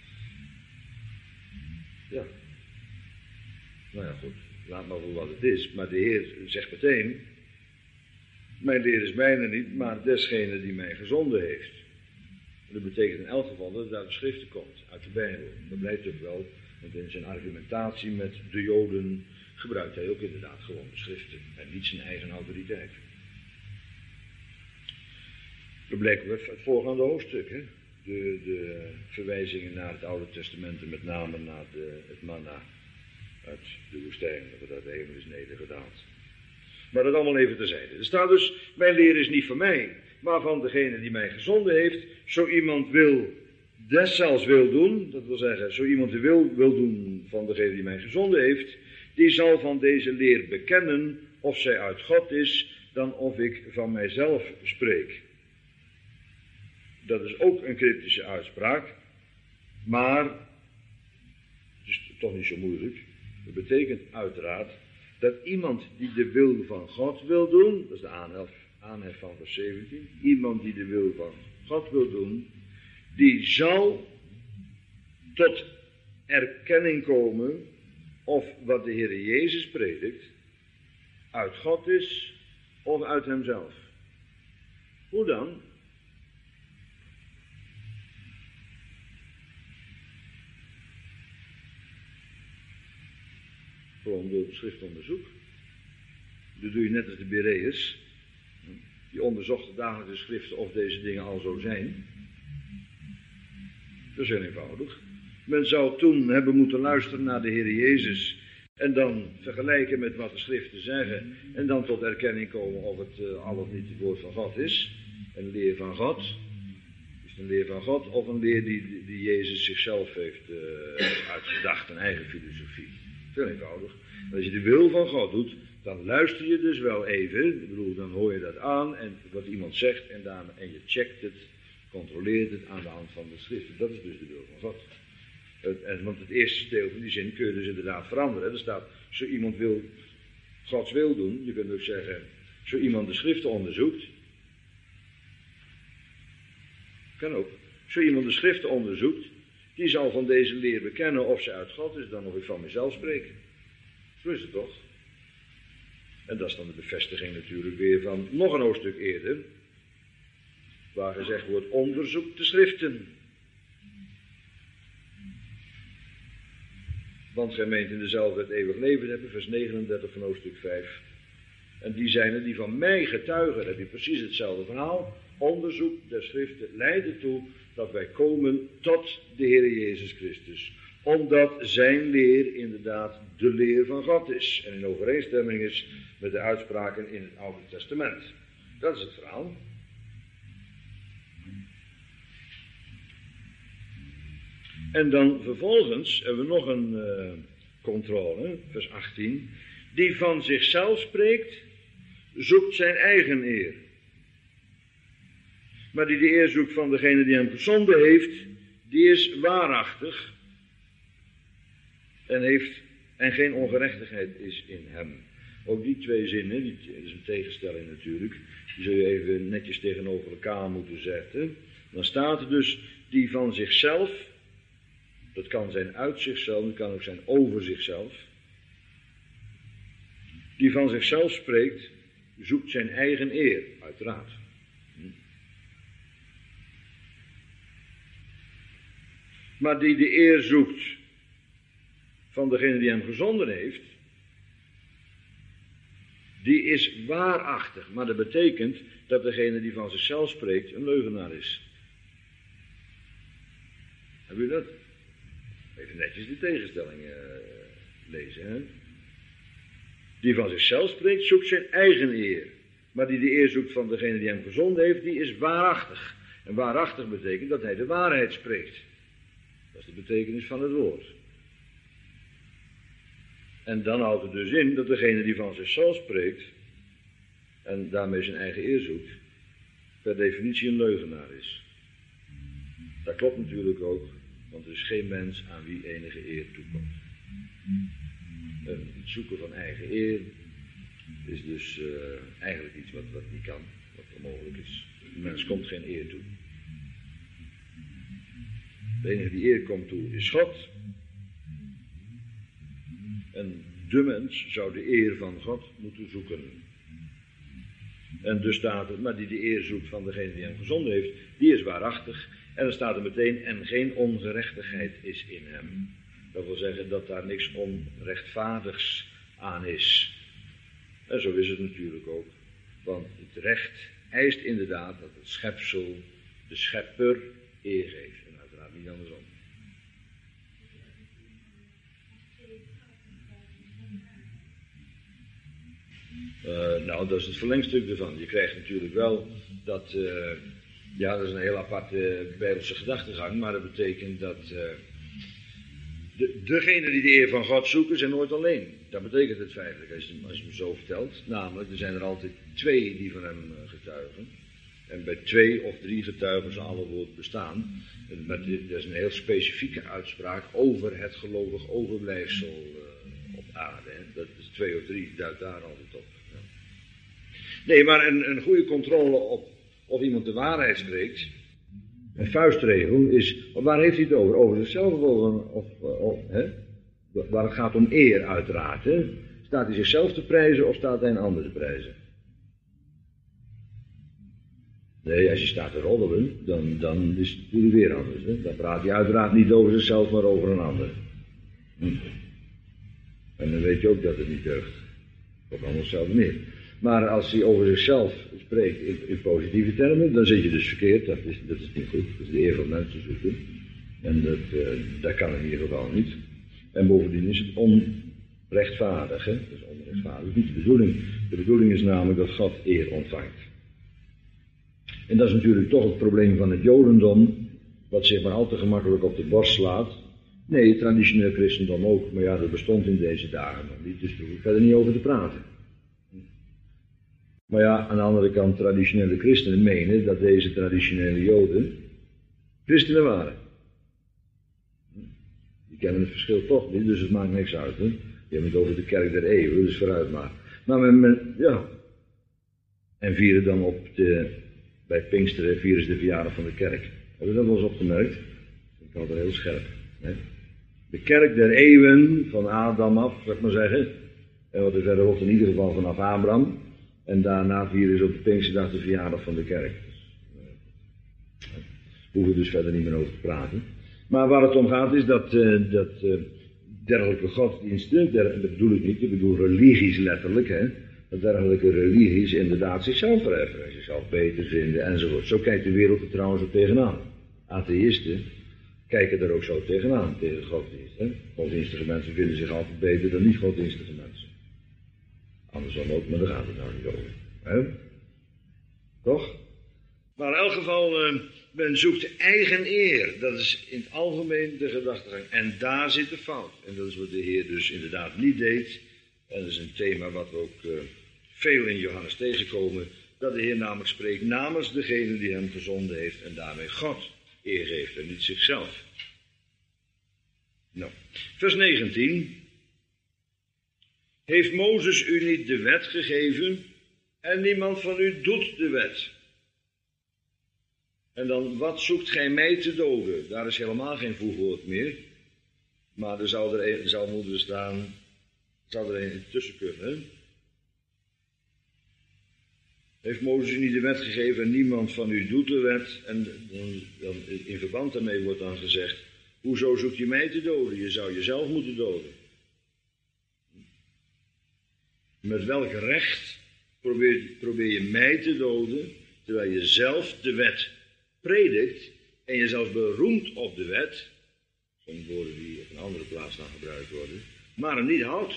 Ja. Nou ja, goed. Laat maar voor wat het is. Maar de Heer zegt meteen, mijn leer is mijne niet, maar desgene die mij gezonden heeft. Dat betekent in elk geval dat het uit de schriften komt, uit de Bijbel. Dat blijkt ook wel, want in zijn argumentatie met de Joden gebruikt hij ook inderdaad gewoon de schriften en niet zijn eigen autoriteit. Dat blijkt uit het voorgaande hoofdstuk, hè? De verwijzingen naar het Oude Testament en met name naar het manna uit de woestijn, dat het uit de hemel is nedergedaald. Maar dat allemaal even terzijde. Er staat dus, mijn leer is niet van mij, maar van degene die mij gezonden heeft. Zo iemand deszelfs wil doen, dat wil zeggen, zo iemand de wil doen van degene die mij gezonden heeft, die zal van deze leer bekennen of zij uit God is, dan of ik van mijzelf spreek. Dat is ook een cryptische uitspraak, maar het is toch niet zo moeilijk. Dat betekent uiteraard dat iemand die de wil van God wil doen, dat is de aanhef van vers 17, iemand die de wil van God wil doen, die zal tot erkenning komen of wat de Heer Jezus predikt uit God is of uit hemzelf. Hoe dan? Gewoon door schriftonderzoek. Dat doe je net als de Bereërs. Die onderzochten dagelijks de schriften of deze dingen al zo zijn. Dat is heel eenvoudig. Men zou toen hebben moeten luisteren naar de Heer Jezus en dan vergelijken met wat de schriften zeggen en dan tot erkenning komen of het al of niet het woord van God is. Een leer van God. Is het een leer van God of een leer die Jezus zichzelf heeft uitgedacht, een eigen filosofie. Heel eenvoudig. Als je de wil van God doet, dan luister je dus wel even. Ik bedoel, dan hoor je dat aan en wat iemand zegt en je checkt het, controleert het aan de hand van de schriften. Dat is dus de wil van God. Want het eerste deel van die zin kun je dus inderdaad veranderen. Er staat, zo iemand wil Gods wil doen. Je kunt ook zeggen, zo iemand de schriften onderzoekt. Kan ook. Zo iemand de schriften onderzoekt, die zal van deze leer bekennen of ze uit God is, dan of ik van mezelf spreek. Zo is het toch? En dat is dan de bevestiging natuurlijk weer van nog een hoofdstuk eerder, waar gezegd wordt, onderzoek de schriften. Want gij meent in dezelfde het eeuwig leven hebben, vers 39 van hoofdstuk 5. En die zijn er die van mij getuigen. Dan heb je precies hetzelfde verhaal. Onderzoek der schriften leidt ertoe dat wij komen tot de Heer Jezus Christus. Omdat zijn leer inderdaad de leer van God is. En in overeenstemming is met de uitspraken in het Oude Testament. Dat is het verhaal. En dan vervolgens hebben we nog een controle, vers 18. Die van zichzelf spreekt, zoekt zijn eigen eer. Maar die de eer zoekt van degene die hem gezonden heeft, die is waarachtig. en geen ongerechtigheid is in hem. Ook die twee zinnen, dat is een tegenstelling natuurlijk, die zul je even netjes tegenover elkaar moeten zetten. Dan staat er dus die van zichzelf, dat kan zijn uit zichzelf, dat kan ook zijn over zichzelf. Die van zichzelf spreekt, zoekt zijn eigen eer, uiteraard. Maar die de eer zoekt van degene die hem gezonden heeft, die is waarachtig. Maar dat betekent dat degene die van zichzelf spreekt een leugenaar is. Hebben jullie dat? Even netjes de tegenstelling lezen, hè? Die van zichzelf spreekt, zoekt zijn eigen eer. Maar die de eer zoekt van degene die hem gezonden heeft, die is waarachtig. En waarachtig betekent dat hij de waarheid spreekt. Dat is de betekenis van het woord. En dan houdt het dus in dat degene die van zichzelf spreekt en daarmee zijn eigen eer zoekt, per definitie een leugenaar is. Dat klopt natuurlijk ook, want er is geen mens aan wie enige eer toekomt. Het zoeken van eigen eer is dus eigenlijk iets wat niet kan, wat onmogelijk is. De mens komt geen eer toe. De enige die eer komt toe is God. En de mens zou de eer van God moeten zoeken. En dus staat er, maar die de eer zoekt van degene die hem gezonden heeft, die is waarachtig. En dan staat er meteen, en geen ongerechtigheid is in hem. Dat wil zeggen dat daar niks onrechtvaardigs aan is. En zo is het natuurlijk ook. Want het recht eist inderdaad dat het schepsel de schepper eer geeft. En uiteraard niet andersom. Nou, dat is het verlengstuk ervan. Je krijgt natuurlijk wel dat, dat is een heel aparte bijbelse gedachtegang, maar dat betekent dat degenen die de eer van God zoeken zijn nooit alleen. Dat betekent het feitelijk, als je hem zo vertelt. Namelijk, er zijn er altijd twee die van hem getuigen. En bij 2 of 3 getuigen zal alle woord bestaan. Dat is een heel specifieke uitspraak over het gelovig overblijfsel op aarde. Hè. Dat is 2 of 3, duidt daar altijd op. Ja. Nee, maar een goede controle op of iemand de waarheid spreekt, een vuistregel is, waar heeft hij het over? Over zichzelf of hè? Waar het gaat om eer uiteraard. Hè? Staat hij zichzelf te prijzen of staat hij een ander te prijzen? Nee, als je staat te roddelen, dan is het natuurlijk weer anders. Hè? Dan praat hij uiteraard niet over zichzelf, maar over een ander. En dan weet je ook dat het niet deugt. Op anders zelf neer. Maar als hij over zichzelf spreekt in positieve termen, dan zit je dus verkeerd. Dat is niet goed. Dat is de eer van mensen zoeken. En dat kan in ieder geval niet. En bovendien is het onrechtvaardig. Hè? Dat is onrechtvaardig. Dat is niet de bedoeling. De bedoeling is namelijk dat God eer ontvangt. En dat is natuurlijk toch het probleem van het Jodendom, wat zich maar al te gemakkelijk op de borst slaat. Nee, het traditioneel christendom ook, maar ja, dat bestond in deze dagen nog niet, dus daar hoef ik verder niet over te praten. Maar ja, aan de andere kant, traditionele christenen menen dat deze traditionele Joden christenen waren. Die kennen het verschil toch niet, dus het maakt niks uit. Hè? Je hebt het over de kerk der eeuwen, dus vooruit maar. Maar ja, en vieren dan bij Pinksteren vieren ze de verjaardag van de kerk. Hebben we dat wel eens opgemerkt? Dat vind ik altijd heel scherp. Hè? De kerk der eeuwen, van Adam af, zeg maar zeggen. En wat er verder wordt in ieder geval vanaf Abraham. En daarna vieren ze op de Pinksterdag de verjaardag van de kerk. Hoeven we dus verder niet meer over te praten. Maar waar het om gaat is dat dergelijke godsdiensten, dat bedoel ik niet, ik bedoel religies letterlijk, hè. Dat dergelijke religies inderdaad zichzelf verheffen, zichzelf beter vinden enzovoort. Zo kijkt de wereld er trouwens ook tegenaan. Atheïsten kijken er ook zo tegenaan, tegen godsdienst. Hè? Godsdienstige mensen vinden zich altijd beter dan niet-godsdienstige mensen. Andersom ook, maar daar gaat het nou niet over. Hè? Toch? Maar in elk geval, men zoekt eigen eer. Dat is in het algemeen de gedachtegang. En daar zit de fout. En dat is wat de Heer dus inderdaad niet deed. En dat is een thema wat we ook veel in Johannes tegenkomen. Dat de Heer namelijk spreekt namens degene die hem gezonden heeft. En daarmee God eer geeft en niet zichzelf. Nou, vers 19. Heeft Mozes u niet de wet gegeven en niemand van u doet de wet? En dan, wat zoekt gij mij te doden? Daar is helemaal geen voegwoord meer. Maar er zou moeten staan, zou er een tussen kunnen. Heeft Mozes u niet de wet gegeven en niemand van u doet de wet? En dan in verband daarmee wordt dan gezegd, hoezo zoekt je mij te doden? Je zou jezelf moeten doden. Met welk recht probeer je mij te doden, terwijl je zelf de wet predikt en je zelfs beroemt op de wet, zijn woorden die op een andere plaats dan gebruikt worden, maar hem niet houdt.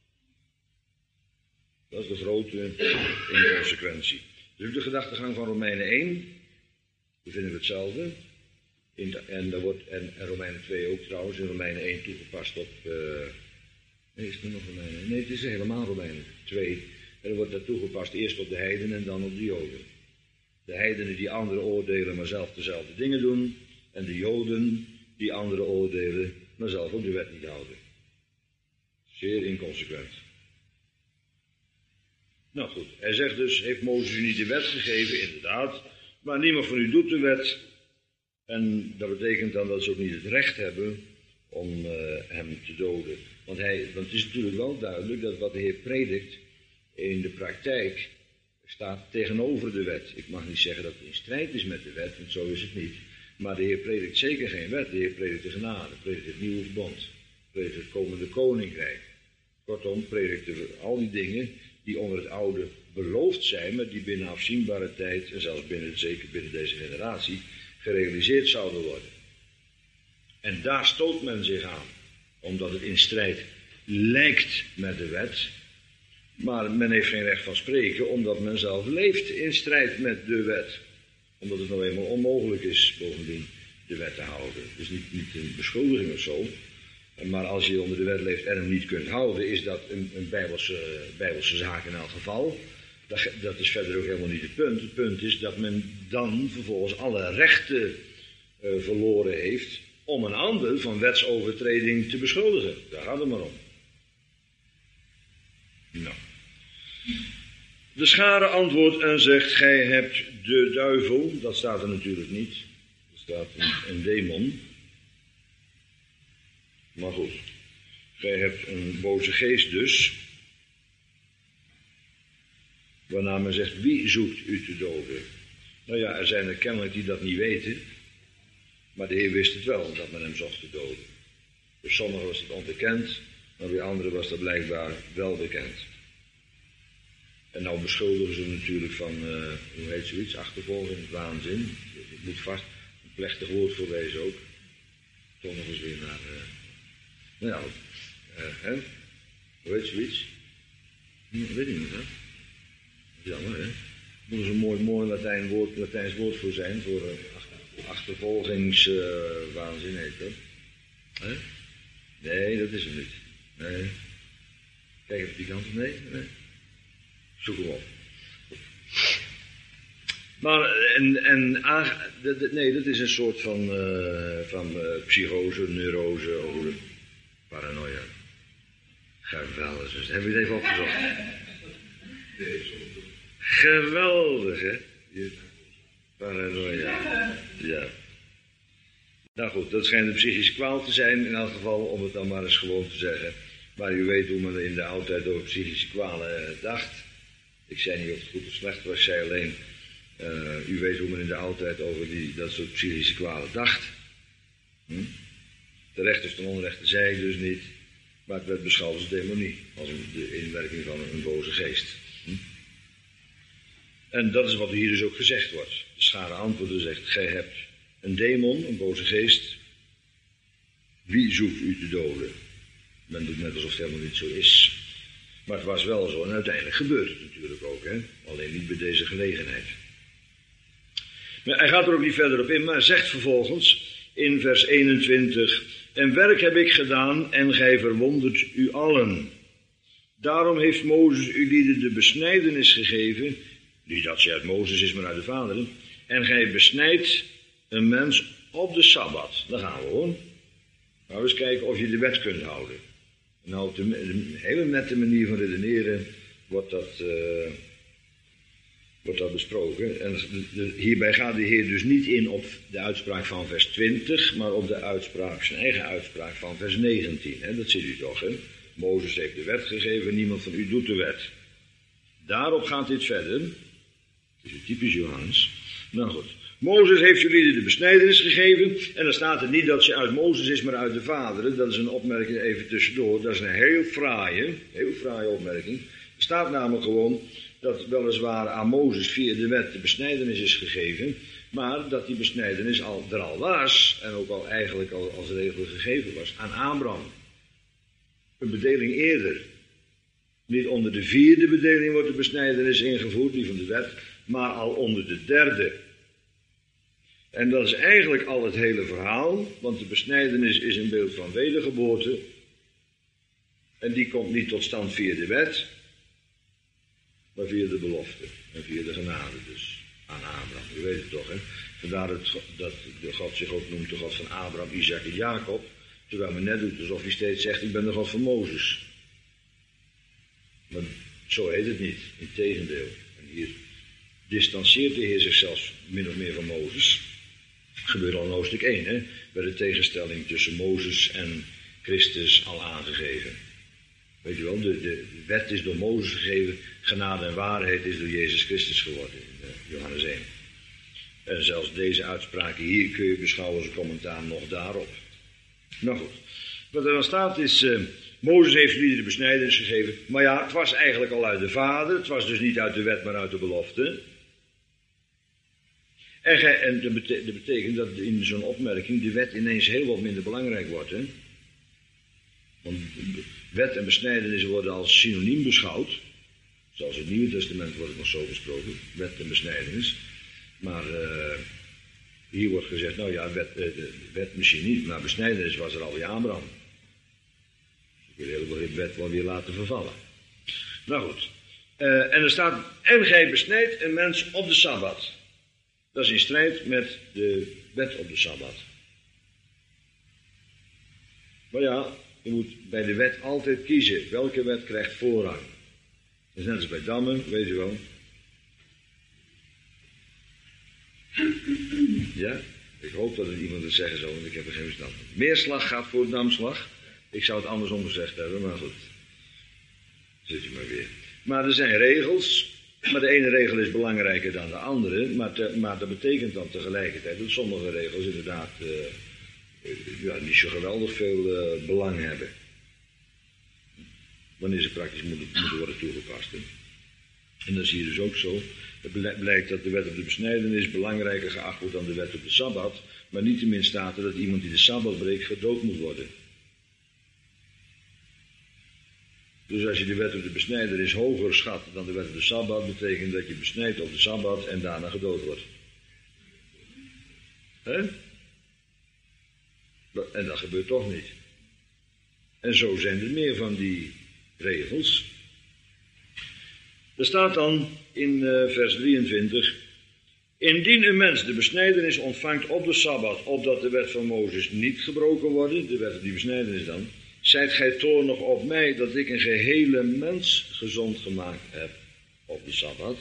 Dat is de grote inconsequentie. Dus de gedachtegang van Romeinen 1, daar vinden we hetzelfde. En Romeinen 2 ook trouwens, in Romeinen 1 toegepast op... nee, is het nog Romeinen 1? Nee, het is helemaal Romeinen 2. En dan wordt dat toegepast eerst op de heidenen en dan op de joden. De heidenen die anderen oordelen, maar zelf dezelfde dingen doen. En de joden die anderen oordelen, maar zelf ook de wet niet houden. Zeer inconsequent. Nou goed, hij zegt dus, heeft Mozes u niet de wet gegeven? Inderdaad, maar niemand van u doet de wet. En dat betekent dan dat ze ook niet het recht hebben om hem te doden. Want het is natuurlijk wel duidelijk dat wat de Heer predikt in de praktijk staat tegenover de wet. Ik mag niet zeggen dat het in strijd is met de wet, want zo is het niet. Maar de Heer predikt zeker geen wet. De Heer predikt de genade, predikt het nieuwe verbond, predikt het komende koninkrijk. Kortom, predikt al die dingen die onder het oude beloofd zijn, maar die binnen afzienbare tijd, en zelfs zeker binnen deze generatie, gerealiseerd zouden worden. En daar stoot men zich aan, omdat het in strijd lijkt met de wet, maar men heeft geen recht van spreken, omdat men zelf leeft in strijd met de wet. Omdat het nou eenmaal onmogelijk is, bovendien, de wet te houden. Dus niet een beschuldiging of zo. Maar als je onder de wet leeft en hem niet kunt houden, is dat een bijbelse zaak in elk geval. Dat is verder ook helemaal niet het punt. Het punt is dat men dan vervolgens alle rechten verloren heeft om een ander van wetsovertreding te beschuldigen. Daar gaat het maar om. Nou. De schare antwoordt en zegt, gij hebt de duivel, dat staat er natuurlijk niet. Er staat een demon. Maar goed, gij hebt een boze geest dus. Waarna men zegt, wie zoekt u te doden? Nou ja, er zijn er kennelijk die dat niet weten. Maar de Heer wist het wel, dat men hem zocht te doden. Voor sommigen was het onbekend, maar bij anderen was dat blijkbaar wel bekend. En nou beschuldigen ze natuurlijk van, hoe heet zoiets, achtervolging, waanzin. Het moet vast een plechtig woord voor wezen ook. Toch nog eens weer naar... nou ja, hoe heet zoiets? Weet ik niet, hè? Jammer, hè? Moet er een mooi Latijns woord voor zijn, voor achtervolgingswaanzin heet dat. Hè? Nee, dat is het niet. Nee. Kijk even die kant op, nee? Zoek hem op. Maar, nee, dat is een soort van psychose, neurose, paranoia. Geweldig, hebben we het even opgezocht? Geweldig, hè? Paranoia. Ja. Nou goed, dat schijnt een psychische kwaal te zijn, in elk geval, om het dan maar eens gewoon te zeggen. Maar u weet hoe men in de oudheid over psychische kwalen dacht. Ik zei niet of het goed of slecht was, ik zei alleen, u weet hoe men in de oudheid over dat soort psychische kwalen dacht. Terecht is ten onrechte, zei ik dus niet, maar het werd beschouwd als demonie, als de inwerking van een boze geest. En dat is wat hier dus ook gezegd wordt. De schare antwoorden zegt, gij hebt een demon, een boze geest, wie zoekt u te doden? Men doet net alsof het helemaal niet zo is. Maar het was wel zo en uiteindelijk gebeurt het natuurlijk ook, hè? Alleen niet bij deze gelegenheid. Maar hij gaat er ook niet verder op in, maar zegt vervolgens in vers 21, en werk heb ik gedaan en gij verwondert u allen. Daarom heeft Mozes u lieden de besnijdenis gegeven, niet dat ze uit Mozes is, maar uit de vaderen, en gij besnijdt een mens op de Sabbat. Daar gaan we hoor. Nou, eens kijken of je de wet kunt houden. Nou, op de hele nette manier van redeneren wordt dat besproken. En hierbij gaat de Heer dus niet in op de uitspraak van vers 20, maar op zijn eigen uitspraak van vers 19. Hè? Dat ziet u toch, hè? Mozes heeft de wet gegeven, niemand van u doet de wet. Daarop gaat dit verder. Dat is typisch Johannes. Nou goed. Mozes heeft jullie de besnijdenis gegeven. En dan staat er niet dat ze uit Mozes is, maar uit de vaderen. Dat is een opmerking even tussendoor. Dat is een heel fraaie opmerking. Er staat namelijk gewoon dat weliswaar aan Mozes via de wet de besnijdenis is gegeven. Maar dat die besnijdenis er al was. En ook al eigenlijk al als regel gegeven was aan Abraham. Een bedeling eerder. Niet onder de 4e bedeling wordt de besnijdenis ingevoerd, die van de wet. Maar al onder de 3e. En dat is eigenlijk al het hele verhaal, want de besnijdenis is een beeld van wedergeboorte. En die komt niet tot stand via de wet, maar via de belofte en via de genade dus aan Abraham. U weet het toch, hè? Vandaar dat de God zich ook noemt de God van Abraham, Isaac en Jacob. Terwijl men net doet alsof hij steeds zegt, ik ben de God van Mozes. Maar zo heet het niet, integendeel. En hier distancieert de Heer zichzelf min of meer van Mozes. Dat gebeurt al in hoofdstuk 1, hè? Bij de tegenstelling tussen Mozes en Christus al aangegeven. Weet je wel, de wet is door Mozes gegeven, genade en waarheid is door Jezus Christus geworden, in Johannes 1. En zelfs deze uitspraken hier kun je beschouwen als een commentaar nog daarop. Nou goed, wat er dan staat is, Mozes heeft jullie de besnijdenis gegeven, maar ja, het was eigenlijk al uit de Vader, het was dus niet uit de wet, maar uit de belofte. En dat betekent dat in zo'n opmerking de wet ineens heel wat minder belangrijk wordt, hè. Want wet en besnijdenis worden als synoniem beschouwd. Zoals in het Nieuwe Testament wordt het nog zo besproken, wet en besnijdenis. Maar hier wordt gezegd, nou ja, wet misschien niet, maar besnijdenis was er al bij Abraham. Dus ik wil heel begrip wet wel weer laten vervallen. Nou goed. En er staat, en gij besnijdt een mens op de Sabbat. Dat is in strijd met de wet op de Sabbat. Maar ja, je moet bij de wet altijd kiezen. Welke wet krijgt voorrang? Dat is net als bij dammen, weet je wel. Ja, ik hoop dat er iemand het zeggen zal, want ik heb er geen verstand van. Meerslag gaat voor damslag. Ik zou het andersom gezegd hebben, maar goed. Zit je maar weer. Maar er zijn regels. Maar de ene regel is belangrijker dan de andere. Maar dat betekent dan tegelijkertijd dat sommige regels inderdaad niet zo geweldig veel belang hebben. Wanneer ze praktisch moeten worden toegepast. Hè. En dan zie je dus ook zo. Het blijkt dat de wet op de besnijdenis belangrijker geacht wordt dan de wet op de Sabbat. Maar niettemin staat er dat iemand die de Sabbat breekt gedood moet worden. Dus als je de wet op de besnijdenis hoger schat dan de wet op de Sabbat, betekent dat je besnijdt op de Sabbat en daarna gedood wordt. Hè? En dat gebeurt toch niet. En zo zijn er meer van die regels. Er staat dan in vers 23, indien een mens de besnijdenis ontvangt op de Sabbat, opdat de wet van Mozes niet gebroken wordt, de wet op die besnijdenis dan, zijt gij toornig op mij dat ik een gehele mens gezond gemaakt heb op de Sabbat?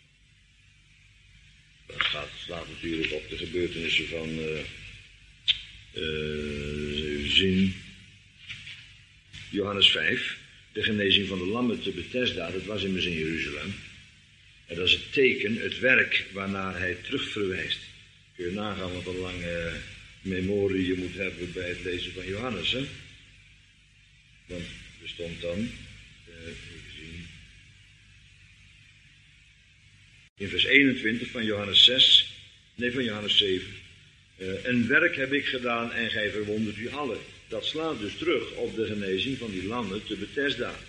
Dat slaat natuurlijk op de gebeurtenissen van zin Johannes 5, de genezing van de lammen te Bethesda, dat was immers in Jeruzalem. En dat is het teken, het werk waarnaar hij terugverwijst. Kun je nagaan wat een lange memorie je moet hebben bij het lezen van Johannes, hè? Want er stond dan, even zien, in vers 21 van Johannes 7. Een werk heb ik gedaan en gij verwondert u allen. Dat slaat dus terug op de genezing van die lammen te Bethesda.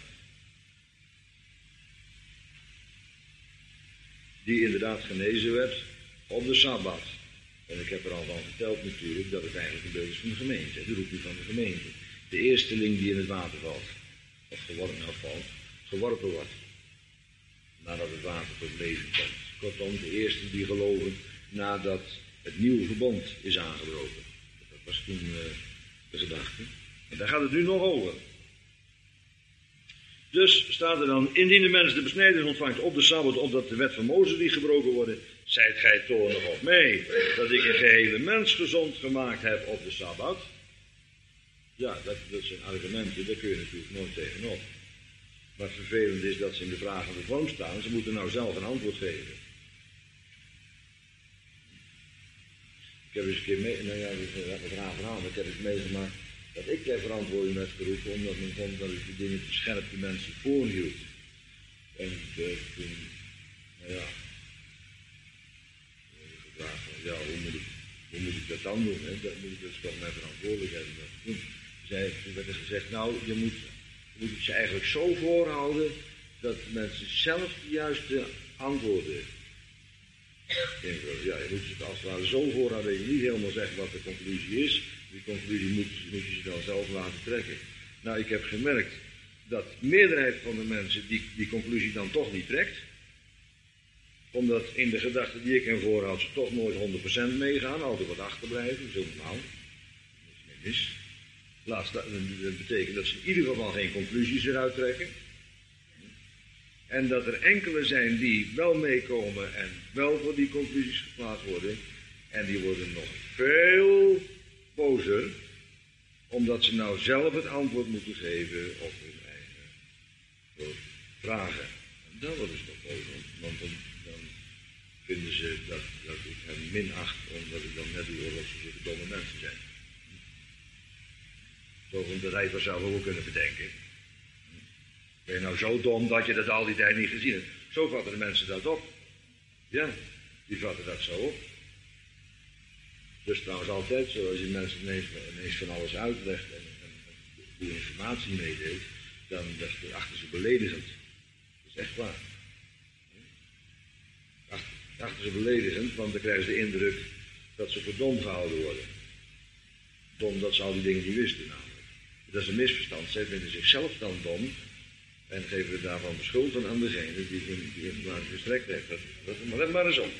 Die inderdaad genezen werd op de Sabbat. En ik heb er al van verteld natuurlijk dat het eigenlijk een beeld is van de gemeente. De roeping van de gemeente. De eersteling die in het water valt. Of geworpen wordt. Nadat het water tot leven komt. Kortom, de eerste die geloven nadat het nieuwe verbond is aangebroken. Dat was toen De gedachte. En daar gaat het nu nog over. Dus staat er dan, indien de mens de besnijdenis ontvangt op de Sabbat, opdat de wet van Mozes niet gebroken worden, zijt gij toornig op mij, dat ik een gehele mens gezond gemaakt heb op de Sabbat? Ja, dat zijn argumenten, daar kun je natuurlijk nooit tegenop. Maar het vervelend is dat ze in de vragende vorm staan, ze moeten nou zelf een antwoord geven. Ik heb eens een keer dat is een raar verhaal, maar ik heb eens meegemaakt dat ik ter verantwoording werd geroepen, omdat men vond dat ik de dingen te scherp de mensen voorhield. En toen, nou ja, gevraagd van, ja, hoe moet ik dat dan doen? Hè? Dat moet ik dus toch mijn verantwoordelijkheid doen. Toen werd er gezegd, nou, je moet het je eigenlijk zo voorhouden dat mensen zelf de juiste antwoorden. Ja, je moet het als het ware zo voorhouden dat je niet helemaal zegt wat de conclusie is. Die conclusie moet je ze dan zelf laten trekken. Nou, ik heb gemerkt dat de meerderheid van de mensen die conclusie dan toch niet trekt. Omdat in de gedachten die ik hen voorhoud ze toch nooit 100% meegaan, altijd wat achterblijven, zo normaal. Dat is niet mis. Dat betekent dat ze in ieder geval geen conclusies eruit trekken. En dat er enkele zijn die wel meekomen en wel voor die conclusies geplaatst worden. En die worden nog veel bozer, omdat ze nou zelf het antwoord moeten geven op hun eigen vragen. En dan worden ze toch boos, want dan vinden ze dat ik hen minacht, omdat ik dan net doe alsof ze zulke domme mensen zijn. Toch omdat hij het zelf ook kunnen bedenken. Ben je nou zo dom dat je dat al die tijd niet gezien hebt? Zo vatten de mensen dat op. Ja, die vatten dat zo op. Dus trouwens altijd zo, als je mensen ineens van alles uitlegt en goede informatie meedeelt, dan achten ze beledigend. Dat is echt waar. Achten ze beledigend, want dan krijgen ze de indruk dat ze voor dom gehouden worden. Dom dat ze al die dingen niet wisten namelijk. Dat is een misverstand. Zij vinden zichzelf dan dom en geven we daarvan de schuld aan degene die informatie gestrekt heeft. Maar let maar eens op.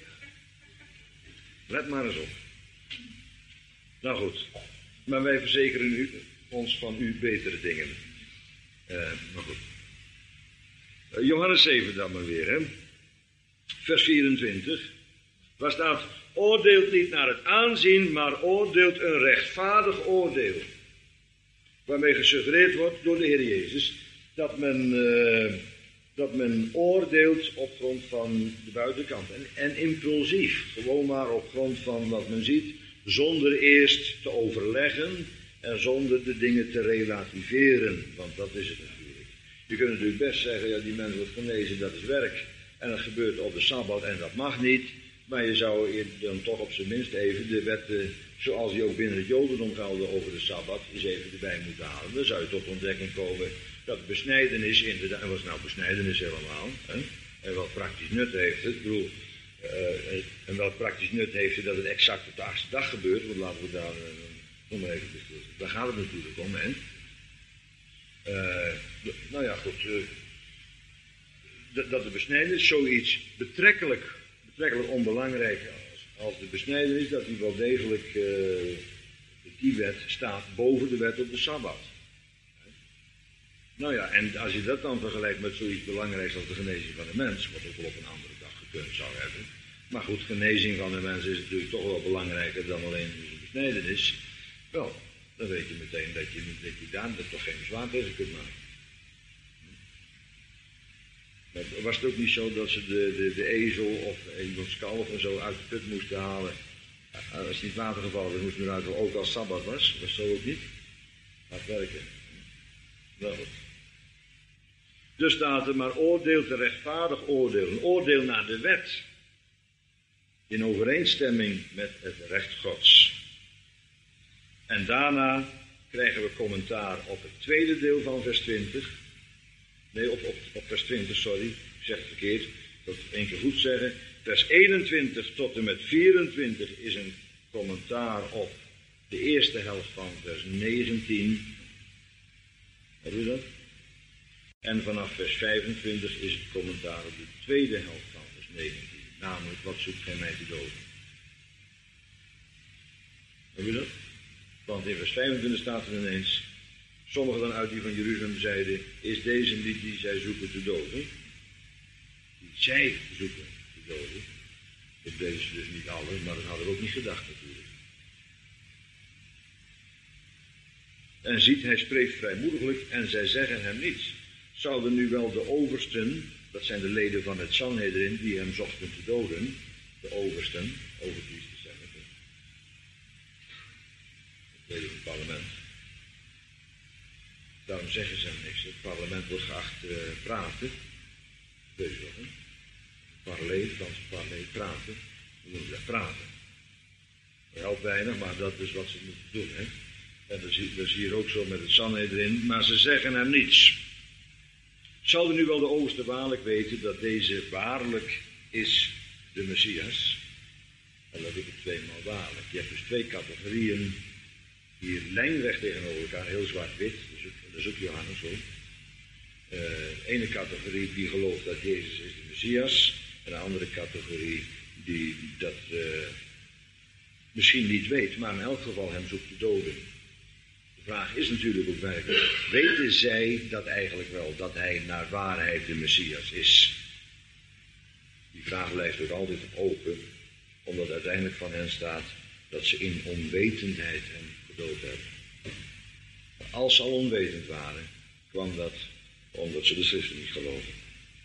Let maar eens op. Nou goed, maar wij verzekeren ons van u betere dingen. Maar goed. Johannes 7 dan maar weer, hè. Vers 24. Waar staat, oordeelt niet naar het aanzien, maar oordeelt een rechtvaardig oordeel. Waarmee gesuggereerd wordt door de Heer Jezus dat men oordeelt op grond van de buitenkant. En impulsief, gewoon maar op grond van wat men ziet, zonder eerst te overleggen en zonder de dingen te relativeren. Want dat is het natuurlijk. Je kunt natuurlijk best zeggen, ja, die mens wordt genezen, dat is werk. En dat gebeurt op de Sabbat en dat mag niet. Maar je zou dan toch op zijn minst even de wetten, zoals die ook binnen het Jodendom gelden over de Sabbat, eens even erbij moeten halen. Dan zou je tot ontdekking komen dat besnijdenis inderdaad, en wat is nou besnijdenis helemaal? Hè? En wat praktisch nut heeft het? Ik bedoel, en welk praktisch nut heeft het dat het exact op de 8e dag gebeurt? Want laten we daar nog maar even bespreken. Daar gaat het natuurlijk om, hè? Nou ja, goed. Dat de besnijdenis zoiets betrekkelijk onbelangrijk als de besnijdenis, dat die wel degelijk, die wet staat boven de wet op de Sabbat. Nou ja, en als je dat dan vergelijkt met zoiets belangrijks als de genezing van de mens, wat ook wel op een andere dag gekund zou hebben. Maar goed, genezing van de mens is natuurlijk toch wel belangrijker dan alleen de besnijdenis. Wel, dan weet je meteen dat je daar toch geen bezwaar tegen kunt maken. Maar was het ook niet zo dat ze de ezel of iemands kalf en zo uit de put moesten halen? Als die in het water gevallen was, moesten we eruit, ook als Sabbat was. Was zo ook niet? Gaat werken. Wel goed. Dus staat er, maar oordeelt een rechtvaardig oordeel. Een oordeel naar de wet. In overeenstemming met het recht Gods. En daarna krijgen we commentaar op het tweede deel van vers 20. Nee, op vers 20, sorry. Ik zeg het verkeerd. Dat moet ik één keer goed zeggen. Vers 21 tot en met 24 is een commentaar op de eerste helft van vers 19. Heb je dat? En vanaf vers 25 is het commentaar op de tweede helft van vers 19. Namelijk, wat zoekt gij mij te doden? Heb je dat? Want in vers 25 staat er ineens, sommigen dan uit die van Jeruzalem zeiden, is deze niet die zij zoeken te doden? Die zij zoeken te doden. Dat deden ze dus niet alle, maar dat hadden we ook niet gedacht natuurlijk. En ziet, hij spreekt vrijmoediglijk en zij zeggen hem niets. Zouden nu wel de oversten, dat zijn de leden van het Sanhedrin die hem zochten te doden, de oversten, overpriesters zijn het, de leden van het parlement. Daarom zeggen ze hem niks. Het parlement wordt geacht praten. Weet je wel, hè? Parley, Frans parley, praten. We noemen dat praten. Dat helpt weinig, maar dat is wat ze moeten doen, hè. En dat is hier ook zo met het Sanhedrin, maar ze zeggen hem niets. Zouden nu wel de overste waarlijk weten dat deze waarlijk is de Messias? En dat is het tweemaal waarlijk. Je hebt dus twee categorieën hier lijnrecht tegenover elkaar, heel zwart-wit, dat is ook Johannes hoor. De ene categorie die gelooft dat Jezus is de Messias, en de andere categorie die dat misschien niet weet, maar in elk geval hem zoekt te doden. De vraag is natuurlijk ook werkelijk, weten zij dat eigenlijk wel, dat hij naar waarheid de Messias is? Die vraag blijft ook altijd open, omdat uiteindelijk van hen staat dat ze in onwetendheid hem gedood hebben. Maar als ze al onwetend waren, kwam dat omdat ze de schriften niet geloven.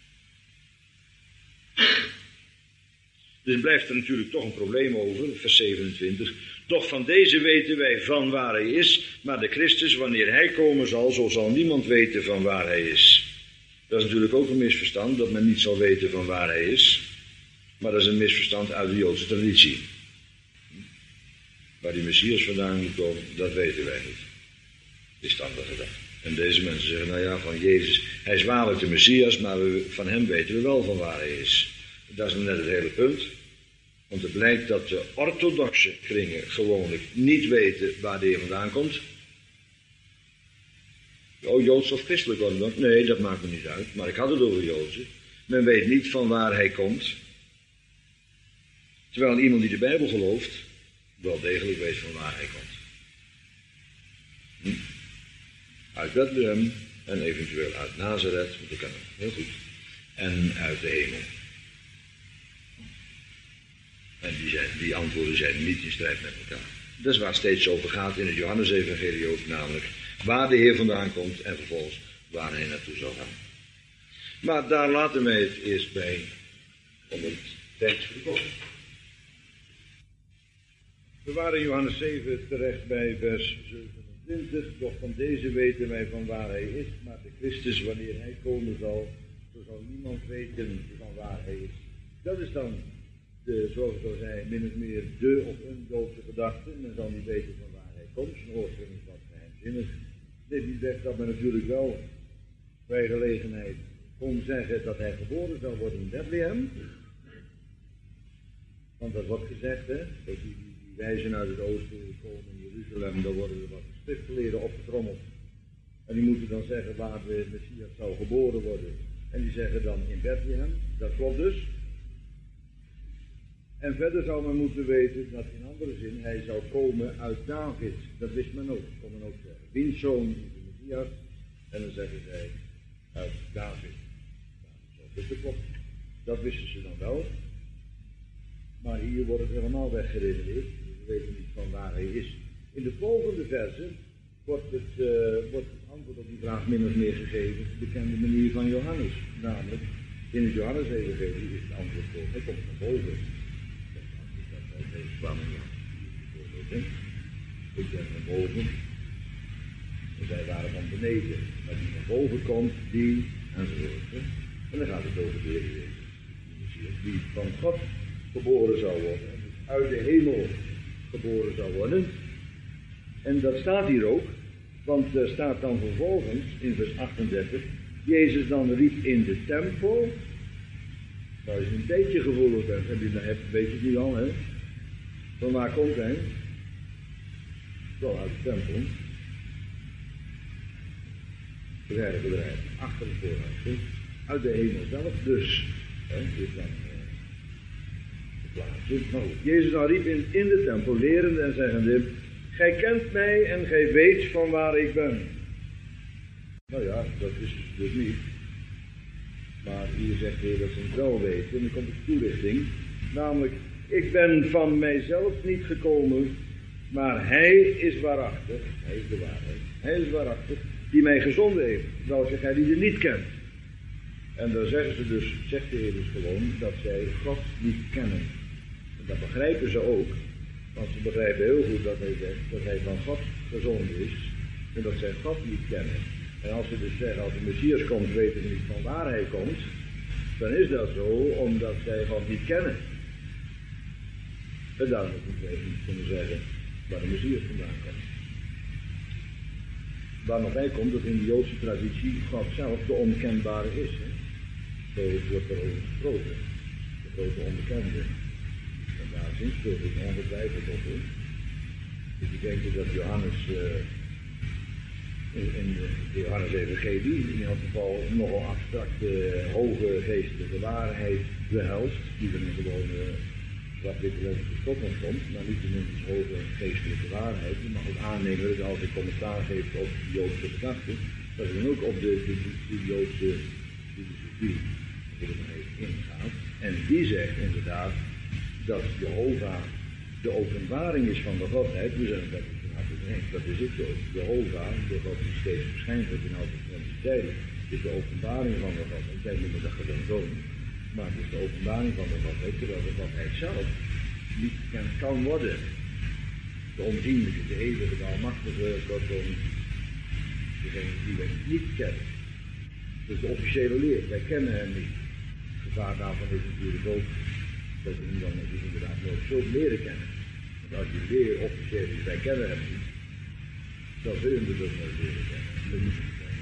Dus blijft er natuurlijk toch een probleem over, vers 27. Doch van deze weten wij van waar hij is, maar de Christus, wanneer hij komen zal, zo zal niemand weten van waar hij is. Dat is natuurlijk ook een misverstand, dat men niet zal weten van waar hij is. Maar dat is een misverstand uit de Joodse traditie. Waar die Messias vandaan moet komen, dat weten wij niet. Is dan de gedachte. En deze mensen zeggen, nou ja, van Jezus, hij is waarlijk de Messias, maar van hem weten we wel van waar hij is. Dat is net het hele punt. Want het blijkt dat de orthodoxe kringen gewoonlijk niet weten waar de Heer vandaan komt. Oh, Joods of christelijk worden dan? Nee, dat maakt me niet uit. Maar ik had het over Joodse. Men weet niet van waar hij komt. Terwijl iemand die de Bijbel gelooft, wel degelijk weet van waar hij komt. Uit Bethlehem en eventueel uit Nazareth, want dat kan heel goed. En uit de hemel. En die antwoorden zijn niet in strijd met elkaar. Dat is waar het steeds over gaat in het Johannesevangelie ook, namelijk waar de Heer vandaan komt en vervolgens waar hij naartoe zal gaan. Maar daar laten wij het eerst bij, om het tijd te komen. We waren in Johannes 7 terecht bij vers 27. Doch van deze weten wij van waar hij is, maar de Christus, wanneer hij komen zal, zo zal niemand weten van waar hij is. Dat is dan, zoals ik al zei, min of meer de of een Joodse gedachte. Men zal niet weten van waar hij komt. Zijn oorsprong is wat geheimzinnig. Dit niet zegt dat men natuurlijk wel bij gelegenheid kon zeggen dat hij geboren zal worden in Bethlehem. Want dat wordt gezegd, hè, dat die wijzen uit het oosten komen in Jeruzalem, dan worden er wat schriftgeleerden opgetrommeld. En die moeten dan zeggen waar de Messias zou geboren worden. En die zeggen dan in Bethlehem, dat klopt dus. En verder zou men moeten weten dat in andere zin hij zou komen uit David. Dat wist men ook, kon men ook zeggen. Wiens zoon is de Messias? En dan zeggen zij uit David. Dat klopt. Dat wisten ze dan wel. Maar hier wordt het helemaal weggeredeneerd. We weten niet van waar hij is. In de volgende verse wordt het antwoord op die vraag min of meer gegeven op de bekende manier van Johannes. Namelijk, in het Johannes-evangelie is het antwoord voor. Hij komt naar boven. Deze kwam in ik ben van boven. En zij waren van beneden. Maar die van boven komt, die enzovoort. En dan gaat het over de Heer Jezus. Die van God geboren zou worden. En dus uit de hemel geboren zou worden. En dat staat hier ook. Want er staat dan vervolgens in vers 38. Jezus dan riep in de tempel. Nou, als je een beetje gevoelig bent, weet je het nu al, hè? Van waar komt hij? Wel uit de tempel. Bedrijf. Achter het voorhuis. Uit de hemel zelf dus. Dit dan de plaats. Maar goed, Jezus dan riep in de tempel, lerende en zeggende: Gij kent mij en gij weet van waar ik ben. Nou ja, dat is dus niet. Maar hier zegt de Heer dat ze het wel weten. En dan komt de toelichting. Namelijk, ik ben van mijzelf niet gekomen, maar hij is waarachtig. Hij is de waarheid. Hij is waarachtig, die mij gezonden heeft. Welke gij die niet kent. En dan zeggen ze dus, zegt de Heer dus gewoon, dat zij God niet kennen. En dat begrijpen ze ook. Want ze begrijpen heel goed dat hij zegt dat hij van God gezonden is. En dat zij God niet kennen. En als ze dus zeggen, als de Messias komt, weten ze niet van waar hij komt. Dan is dat zo, omdat zij God niet kennen. En daarom moeten wij niet kunnen zeggen waar de Messias vandaan komt. Waar nog bij komt, dat in de Joodse traditie God zelf de onkenbare is. Hè? Zo wordt er over gesproken. De grote onbekende. En daar speelt het ongetwijfeld op. Hè? Dus ik denk dat Johannes in de Johannes-evangelie in elk geval nogal abstracte, hoge geestelijke waarheid behelst, die er in gewone zwart-witte letters tot ons komt, maar niet tenminste hoge geestelijke waarheid. Je mag ook aannemen dat als ik commentaar geef op de Joodse gedachten, dat het dan ook op de Joodse filosofie ingaat. En die zegt inderdaad dat Jehovah de openbaring is van de Godheid. We zijn het daar niet eens, dat is het zo. Jehovah, de God die steeds verschijnt in alle tijden, is de openbaring van de Godheid. Wij noemen dat gewoon zo. Maar het is de openbaring van de Godheid, terwijl de Godheid zelf niet gekend kan worden. De onzienlijke, de eeuwige, de almachtige, kortom, degene die wij niet kennen. Dus de officiële leer, wij kennen hem niet. Het gevaar daarvan is natuurlijk ook dat je hem dan inderdaad nooit zult leren kennen. Want als je leer officieel is, wij kennen hem niet, dan zul je hem dus ook nooit leren kennen. Dat moet niet zijn.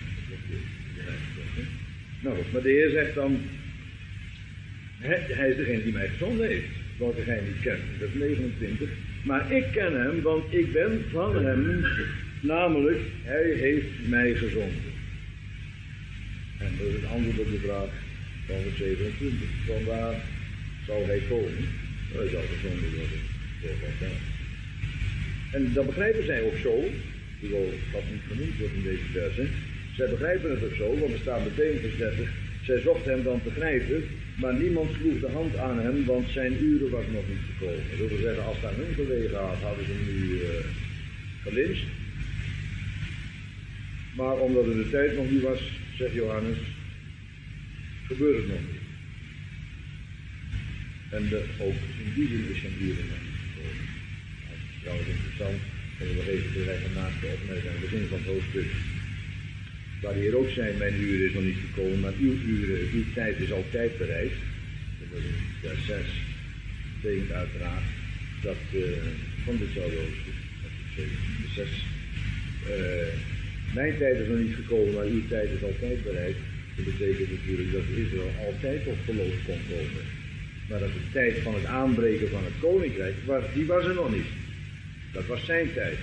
Nou, maar de Heer zegt dan, hij is degene die mij gezonden heeft, welke gij niet kent. Dat is 29. Maar ik ken hem, want ik ben van hem, namelijk, hij heeft mij gezonden. En dat is het antwoord op de vraag van vers 27. Van waar zal hij komen? Hij zal gezonden worden door God zelf. En dat begrijpen zij ook zo, hoewel dat niet genoemd wordt in deze versen. Zij begrijpen het ook zo, want er staat meteen in vers 30. Zij zocht hem dan te grijpen, maar niemand sloeg de hand aan hem, want zijn uren was nog niet gekomen. Dat wil zeggen, als het aan hun gelegen had, hadden ze hem nu gelinst. Maar omdat het de tijd nog niet was, zegt Johannes, gebeurt het nog niet. En ook in die zin is zijn uren nog niet gekomen. Dat is trouwens interessant, en we even de naast de opmerking aan het begin van het hoofdstuk. Waar de Heer ook zei, mijn uur is nog niet gekomen, maar uw tijd is altijd bereid. Dat is in vers 6. Dat betekent uiteraard dat van ditzelfde hoofdstuk, vers 6. Mijn tijd is nog niet gekomen, maar uw tijd is altijd bereid. Dat betekent natuurlijk dat Israël altijd tot geloof kon komen. Maar dat de tijd van het aanbreken van het koninkrijk, die was er nog niet. Dat was zijn tijd.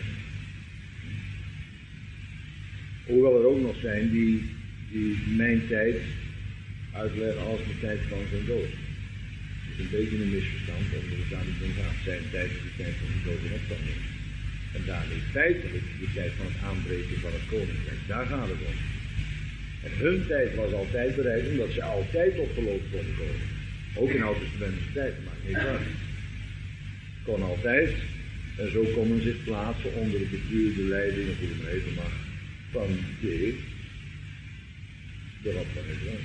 Hoewel er ook nog zijn die mijn tijd uitleggen als de tijd van zijn dood. Dat is een beetje een misverstand, omdat het daar niet om gaat. Zijn tijd is de tijd van zijn dood en opstanding. En daar is feitelijk de tijd van het aanbreken van het koninkrijk. Daar gaat het om. En hun tijd was altijd bereid, omdat ze altijd tot geloof konden komen. Ook in oud-testamentische tijd, maar niet waar. Kon altijd. En zo konden zich plaatsen onder de bestuurde leiding, of hoe het maar even mag, van de Heer, de God van Israël.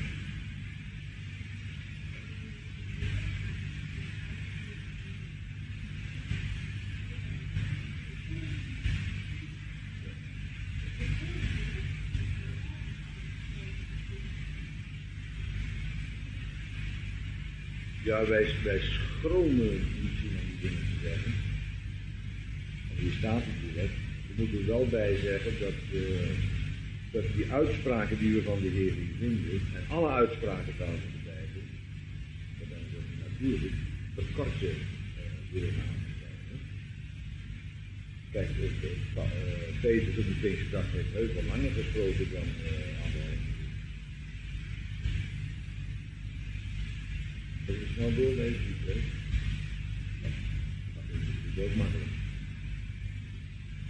Ja, wij schromen misschien om die dingen te zeggen. En hier staat het direct. We moeten er wel bij zeggen dat die uitspraken die we van de Heer hier vinden, en alle uitspraken trouwens in de Bijbel, dat is ook natuurlijk, verkorte weergave zijn. Kijk, Petrus op de Pinksterdag heeft heel veel langer gesproken dan anderen. Dat is snel doorlezen, niet leuk. Dat is ook makkelijk.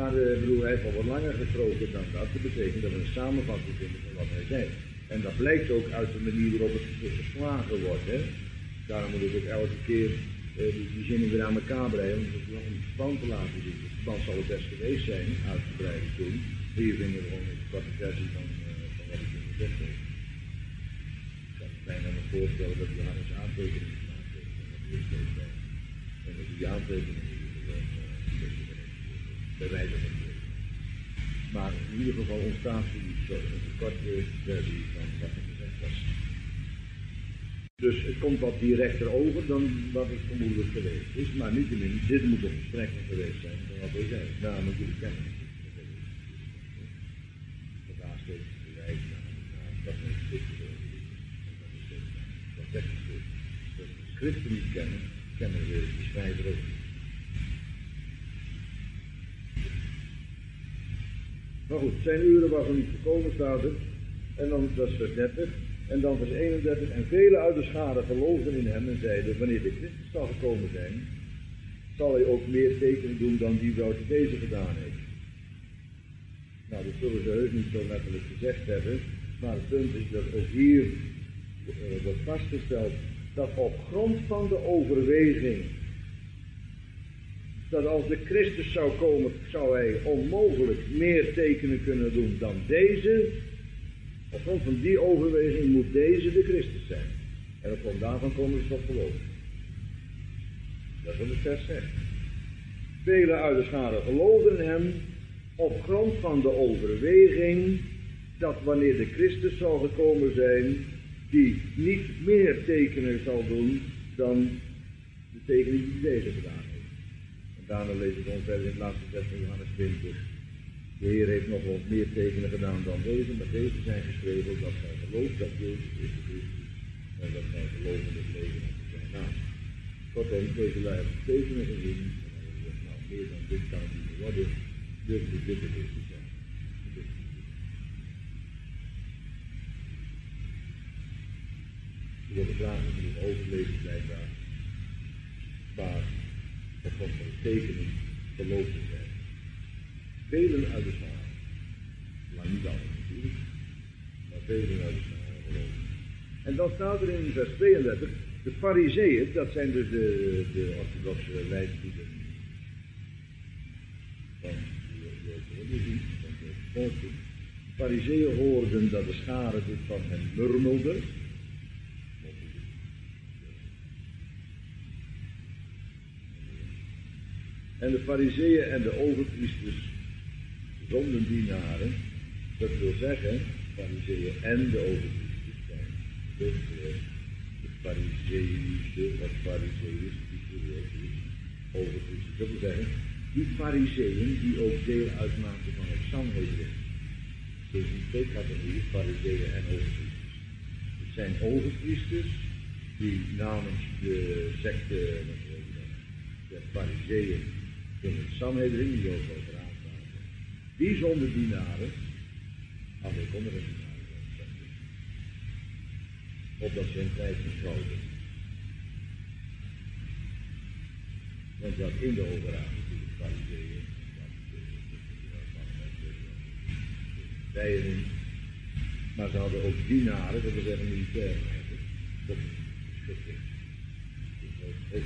Maar hij heeft al wat langer gesproken dan dat. Dat betekent dat we een samenvatting vinden van wat hij zei. En dat blijkt ook uit de manier waarop het geslagen wordt. Hè? Daarom moet ik ook elke keer die zinnen weer aan elkaar breien, om het verband te laten zien. Het verband zal het best geweest zijn, uitgebreid toen. Hier vinden we gewoon een korte versie van wat ik in gezegd heb. Ik zou me bijna me voorstellen dat Johannes aantekeningen gemaakt heeft. En dat is steeds bij. En dat die aantekeningen bij wijze van spreken. Maar in ieder geval ontstaat een korte versie van wat er gezegd was. Dus het komt wat directer over dan wat het vermoedelijk geweest is, maar niettemin, dit moet een verstrekking geweest zijn van wat hij zei. Namelijk jullie kennen het. Vandaar steeds bewijs naar dat men het schrift is. Dat zegt het schrift. Dat we de schriften niet kennen, kennen we de schrijver ook niet. Maar goed, zijn uren was er niet gekomen, staat er. En dan, dat is vers 30. En dan vers 31. En velen uit de schade geloofden in hem en zeiden, wanneer de Christus zal gekomen zijn, zal hij ook meer tekenen doen dan die welke deze gedaan heeft. Nou, dat zullen ze heus niet zo letterlijk gezegd hebben, maar het punt is dat ook hier wordt vastgesteld dat op grond van de overweging dat als de Christus zou komen, zou hij onmogelijk meer tekenen kunnen doen dan deze. Op grond van die overweging moet deze de Christus zijn. En op grond daarvan komen ze tot geloof. Dat is wat het vers zegt. Velen uit de schade geloofden in hem op grond van de overweging dat wanneer de Christus zou gekomen zijn, die niet meer tekenen zal doen dan de tekenen die deze gedaan heeft. En daarna lees ik ons verder in het laatste vers van Johannes 20. De Heer heeft nog wat meer tekenen gedaan dan deze, maar deze zijn geschreven dat gij gelooft dat Jezus is de Christus en dat gij gelooft in het leven en zijn naam. God heeft deze lui tekenen gezien en hij zegt, nou meer dan dit kan het niet meer worden, dus moet dit de Christus zijn. Er worden vragen die in overleven blijkbaar, maar op grond van de tekenen gelooft te zijn. Velen uit de schade. Maar niet allen natuurlijk. Maar velen uit de schade geloven. En dan staat er in vers 32. De Farizeeën, dat zijn dus de orthodoxe leidlieden van de religie, van de volken. De Farizeeën hoorden dat de schade dit van hen murmelde. En de Farizeeën en de overpriesters zondendienaren, dat wil zeggen, Farizeeën en de overpriesters zijn de Farizeïsche of Farizeïstische overpriesters. Dat wil zeggen, die Farizeeën die ook deel uitmaakten van het Sanhedrin. Dus die twee categorieën, Farizeeën en overpriesters. Het zijn overpriesters die namens de secte, de Farizeeën in het Sanhedrin, die ook over die zondendienaren, alle andere dienaren, opdat ze hun tijd niet houden. Want dat in de overraad natuurlijk Farizeeën, bijen, maar ze hadden ook dienaren, dat wil zeggen militairen, dat is schutting. Dus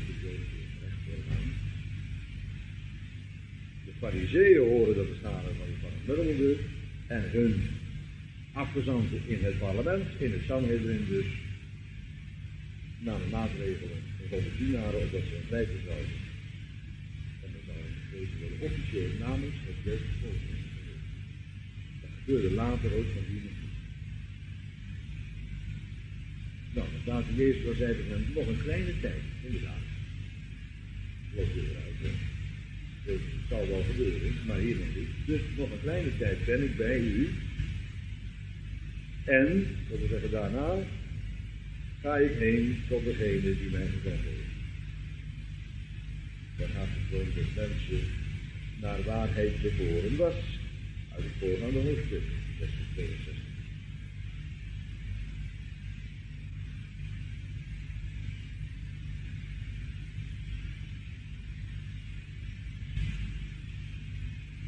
de Farizeeën horen dat de schade van het murmelde en hun afgezanten in het parlement, in het Sanhedrin dus, namen maatregelen van de dienaren opdat ze hun vrij zouden. En dan zou deze worden officieel namens het Joodse volk. Dat gebeurde later ook van die niet. Nou, dan staat Jezus wel zei tegen hem, nog een kleine tijd, inderdaad. Loopt weer eruit, hè. Dus het zal wel gebeuren, maar hier nog niet. Dus nog een kleine tijd ben ik bij u. En, dat wil zeggen daarna, ga ik heen tot degene die mij gezonden heeft. Dan gaat het gewoon de mensen naar waar hij geboren was. Uit het voorgaande hoofdstuk, vers 62.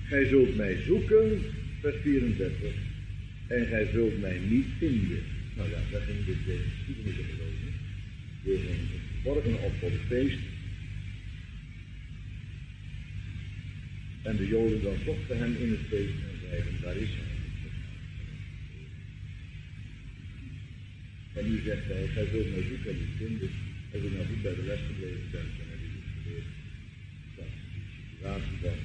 Gij zult mij zoeken, vers 34, en gij zult mij niet vinden. Nou ja, daar ging dus deze geschiedenis over. Weer ging verborgen op voor het feest. En de Joden dan zochten hem in het feest en zeiden, daar is hij. En nu zegt hij, gij zult mij zoeken en niet vinden. Als ik nou goed bij de les gebleven ben, dan heb ik het geleerd. Dat is die situatie van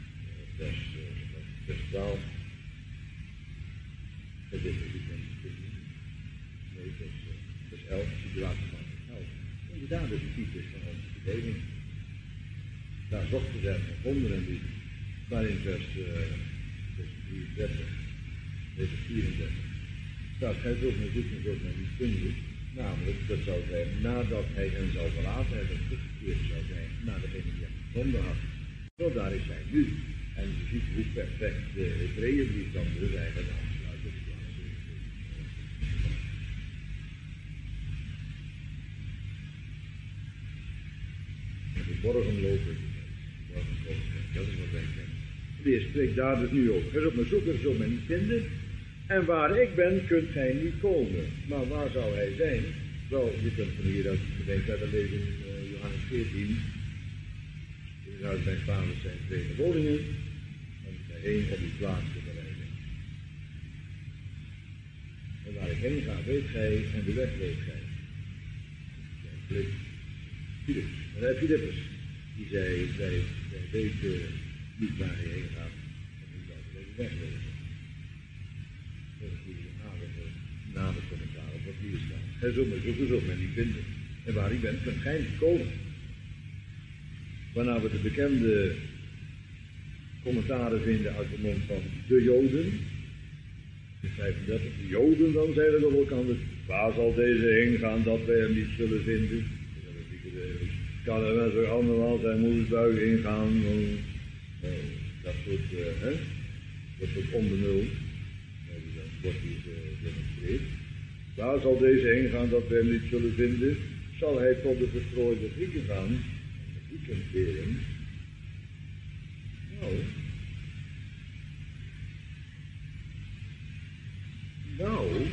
vers 12. Dat is natuurlijk niet. Nee, vers 11, de situatie van vers 11. Inderdaad, dat is de types van onze verdeling. Daar zochten ze hem gevonden en niet. Maar in vers 33, vers 34, staat, gij zult mij zoeken en zult mij niet vinden. Namelijk, dat zou zijn, nadat hij hen zou verlaten hebben, teruggekeerd zou zijn naar degene die hem gevonden had. Zo daar is hij nu. En je ziet hoe perfect de Hebreeënbrief dan dus eigenlijk aansluit. En verborgen lopen, dat is wat wij kennen. De Heer spreekt daar dus nu over. Gij zult mij zoeken, zult mij niet vinden. En waar ik ben, kunt gij niet komen. Maar waar zou hij zijn? Wel, je kunt van hier uit de gemeente verder lezen in Johannes 14. In huis zijn vaders zijn 2 woningen. En bij 1 op die plaats te bereiden. En waar ik heen ga, weet gij, en de weg weet gij. Philippus. En hij Philippus, die zei, wij weten niet waar hij heen gaat. En hoe zou hij de weg weten. Dat is die aardige nadercommentaar op wat hier staat. Gij zult mij zoeken, zult mij niet vinden. En waar ik ben, kunt gij niet komen. Waarna we de bekende commentaren vinden uit de mond van de Joden. In 35, de Joden dan zeiden we elkaar, waar zal deze heen gaan dat wij hem niet zullen vinden? Kan er wel zo andermans zijn moedersbuik heen gaan, dat soort onbenul. Wordt hier gedemonstreerd. Waar zal deze heen gaan dat wij hem niet zullen vinden? Zal hij tot de verstrooide Grieken gaan? De Grieken keren. Nou.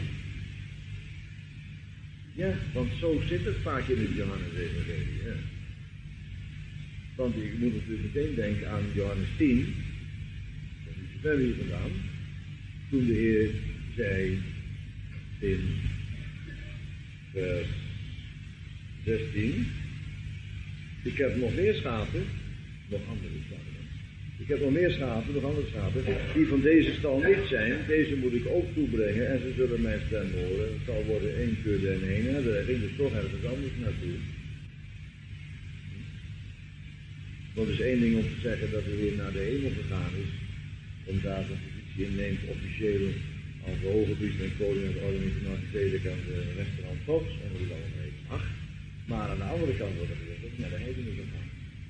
Ja, want zo zit het vaak in het Johannes-evangelie. Ja. Want je moet natuurlijk meteen denken aan Johannes 10. Dat is niet ver hier vandaan. Toen de Heer zei in vers 16, ik heb nog meer schapen, nog andere schapen. Ik heb nog meer schapen, nog andere schapen, die van deze stal niet zijn. Deze moet ik ook toebrengen en ze zullen mijn stem horen. Het zal worden 1 kudde en 1 herder. Hij ging dus toch ergens anders naartoe. Want het is één ding om te zeggen dat hij weer naar de hemel gegaan is, om daar zijn positie inneemt, officieel als de hoge priester en koning en de orde van Melchizedek aan de rechterhand Gods, en hoe dat allemaal heet. Ach, maar aan de andere kant wordt het gezegd dat hij naar de heidenen gegaan.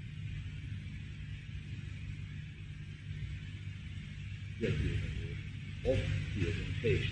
Ja, via zijn woord. Of via zijn geest.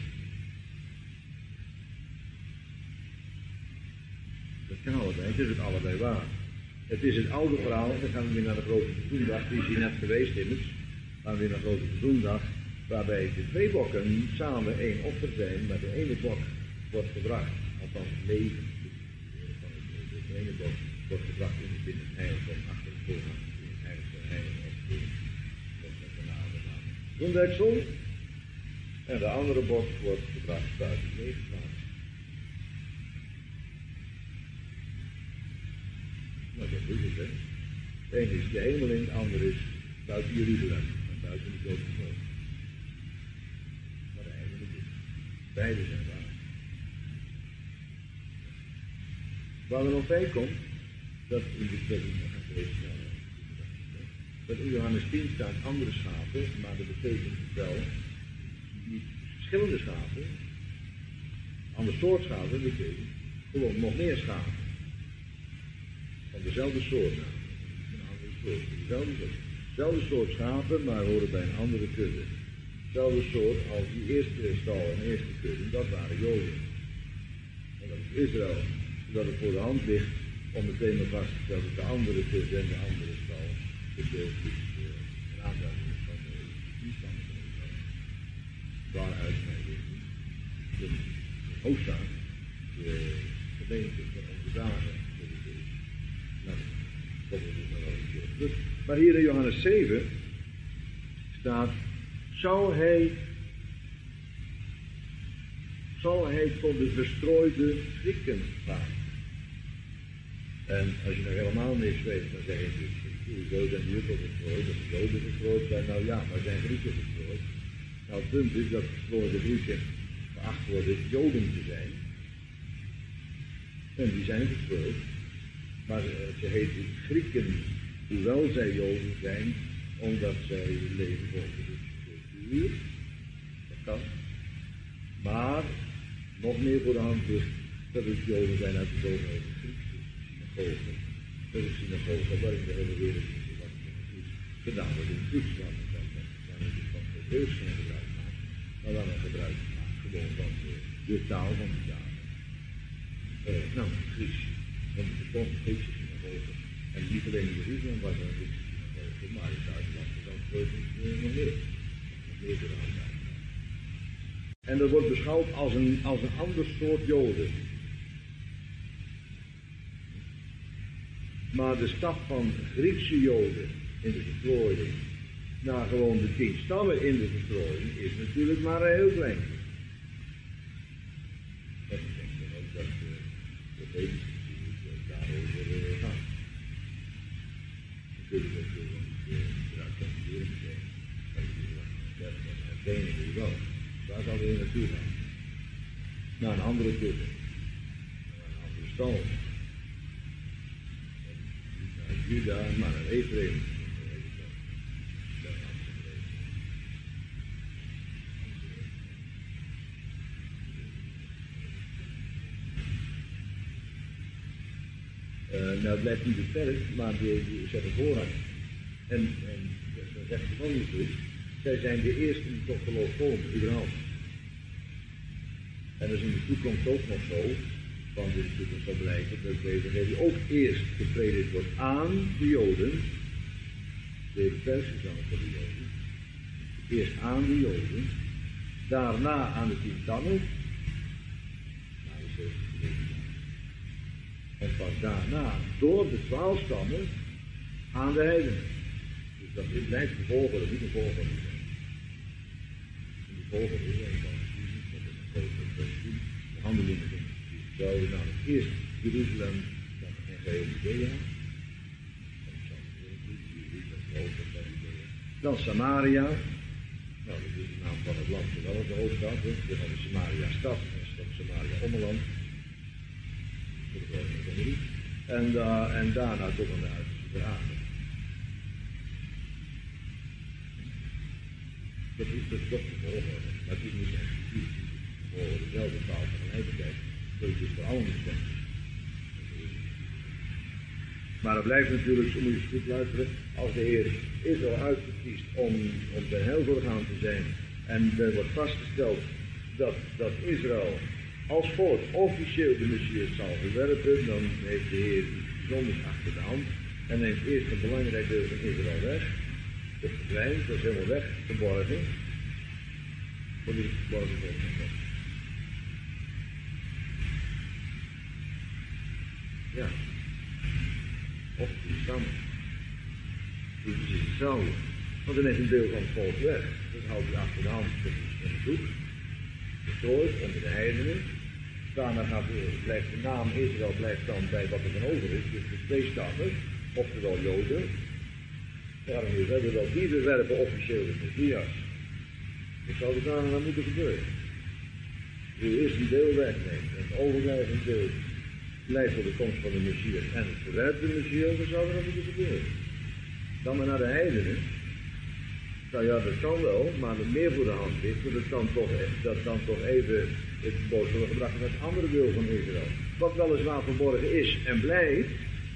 Dat kan allebei, het is het allebei waar. Het is het oude verhaal, dan gaan we weer naar de grote verzoendag, die is hier net geweest immers. Dan gaan we weer naar de grote verzoendag, waarbij de 2 bokken samen 1 offer zijn, maar de ene bok wordt gebracht, althans het leven van de ene bok wordt gebracht in het heiligdom achter het voorhang, in het heiligdom of de genade van de zondeksel. En de andere bok wordt gebracht buiten de levenplaats. Nou, dat is het, hè. De ene is de hemel in, de andere is buiten Jeruzalem en buiten de dood van God. Maar de eigenlijk is beide zijn waar. Waar er nog bij komt, dat in de tekst nog gaan lezen, dat in Johannes 10 staan andere schapen, maar dat betekent wel niet verschillende schapen, ander soort schapen, dat betekent gewoon nog meer schapen. Van dezelfde soort namelijk. Een andere soort. Dezelfde soort schapen, maar horen bij een andere kudde. Dezelfde soort als die eerste stal en eerste kudde, dat waren Joden. En dat is Israël. Zodat het voor de hand ligt om meteen maar vast te stellen dat de andere kudde en de andere stal de aanduiding van de waaruit de hoofdzaak, de gemeente van onze dagen. Nou, dat is nog wel een keer terug. Maar hier in Johannes 7 staat, zal hij tot de verstrooide Grieken gaan. En als je nog helemaal niks weet, dan zeg je hoezo zijn Jutten verstrooid, dat de Joden verstrooid zijn. Nou ja, maar zijn Grieken verstrooid. Nou, het punt is dat verstrooide Grieken geacht worden Joden te zijn. En die zijn verstrooid. Maar ze heten Grieken, hoewel zij Joden zijn, omdat zij leven volgens de cultuur. Dat kan. Maar nog meer voor de hand ligt dat het Joden zijn uit de zogenaamde Griekse synagogen. Dat is synagogen waarin de hele wereld gedaan wordt in Grieksland. Daar moet je van Hebreeuws geen gebruik maken, maar dan een gebruik maken gewoon van de taal van die dagen. Nou, Grieks. Want het bestond een Griekse synagoge. En niet alleen in Jeruzalem was er een Griekse synagoge, maar in het buitenland was dat nog meer. Nog meer voor de hand. En dat wordt beschouwd als een ander soort Joden. Maar de stap van Griekse Joden in de verstrooiing naar gewoon de 10 stammen in de verstrooiing is natuurlijk maar een heel klein. En ik denk dan ook dat de levensgeschiedenis daarover gaat. Natuurlijk ook eruit kan gebeuren meteen. Dat herkennen we wel. Waar zou we naartoe gaan? Naar een andere kudde. Naar een andere stal. Niet naar Juda, maar naar Ephraim. Nou, het blijft niet beperkt, maar die zetten voorrang. En dan zegt de man natuurlijk. Zij zijn de eerste die tot geloof komen, überhaupt. En dat is in de toekomst ook nog zo, want in de toekomst zal blijken dat de evangelie ook eerst gepredikt wordt aan de Joden, de hele persgezang voor de Joden, eerst aan de Joden, daarna aan de 10 stammen, naar de 70 gemeenten. En pas daarna, door de 12 stammen, aan de heidenen. Dus dat blijft de volgorde, niet de volgorde. Volgende en dan de handelingen van zouden namelijk eerst Jeruzalem, dan en geheel Judea, dan Samaria, nou dat is de naam van het land, wel de hoofdstad, dus van de Samaria stad, en Samaria ommeland, en daarna tot aan de uiterste dragen. Dat is toch de volgorde, maar het is niet echt voor dezelfde taal tegelijkertijd. Dat is dus voor allen bestemd. Maar het blijft natuurlijk, zo moet je goed luisteren, als de Heer Israël uitgekiest om ten heilsorgaan te zijn en er wordt vastgesteld dat Israël als volk officieel de Messias zal verwerpen, dan heeft de Heer iets bijzonders achter de hand en neemt eerst een belangrijk deel van Israël weg. Dat verdwijnt, dat is helemaal weg, verborgen. Wat is het verborgen volk van God? Ja. Of die stammen. Dus het is hetzelfde. Want dan is een deel van het volk weg. Dat houdt je achter de hand in het doek. Verstrooid onder de heidenen. Daarna blijft de naam Israël blijft dan bij wat er van over is. Dus de 2 stammen, oftewel Joden. Daarom is hebben dat die verwerpen officieel de Messias. Dat zou er dan moeten gebeuren. De eerste deel wegneemt en het overblijvende deel blijft voor de komst van de Messias en het verwerpt de Messias, dan zou er dan moeten gebeuren. Dan maar naar de heidenen. Nou ja, dat kan wel, maar het meer voor de hand ligt, dat dan toch even het boos worden gebracht naar het andere deel van Israël. Wat weliswaar verborgen is en blijft,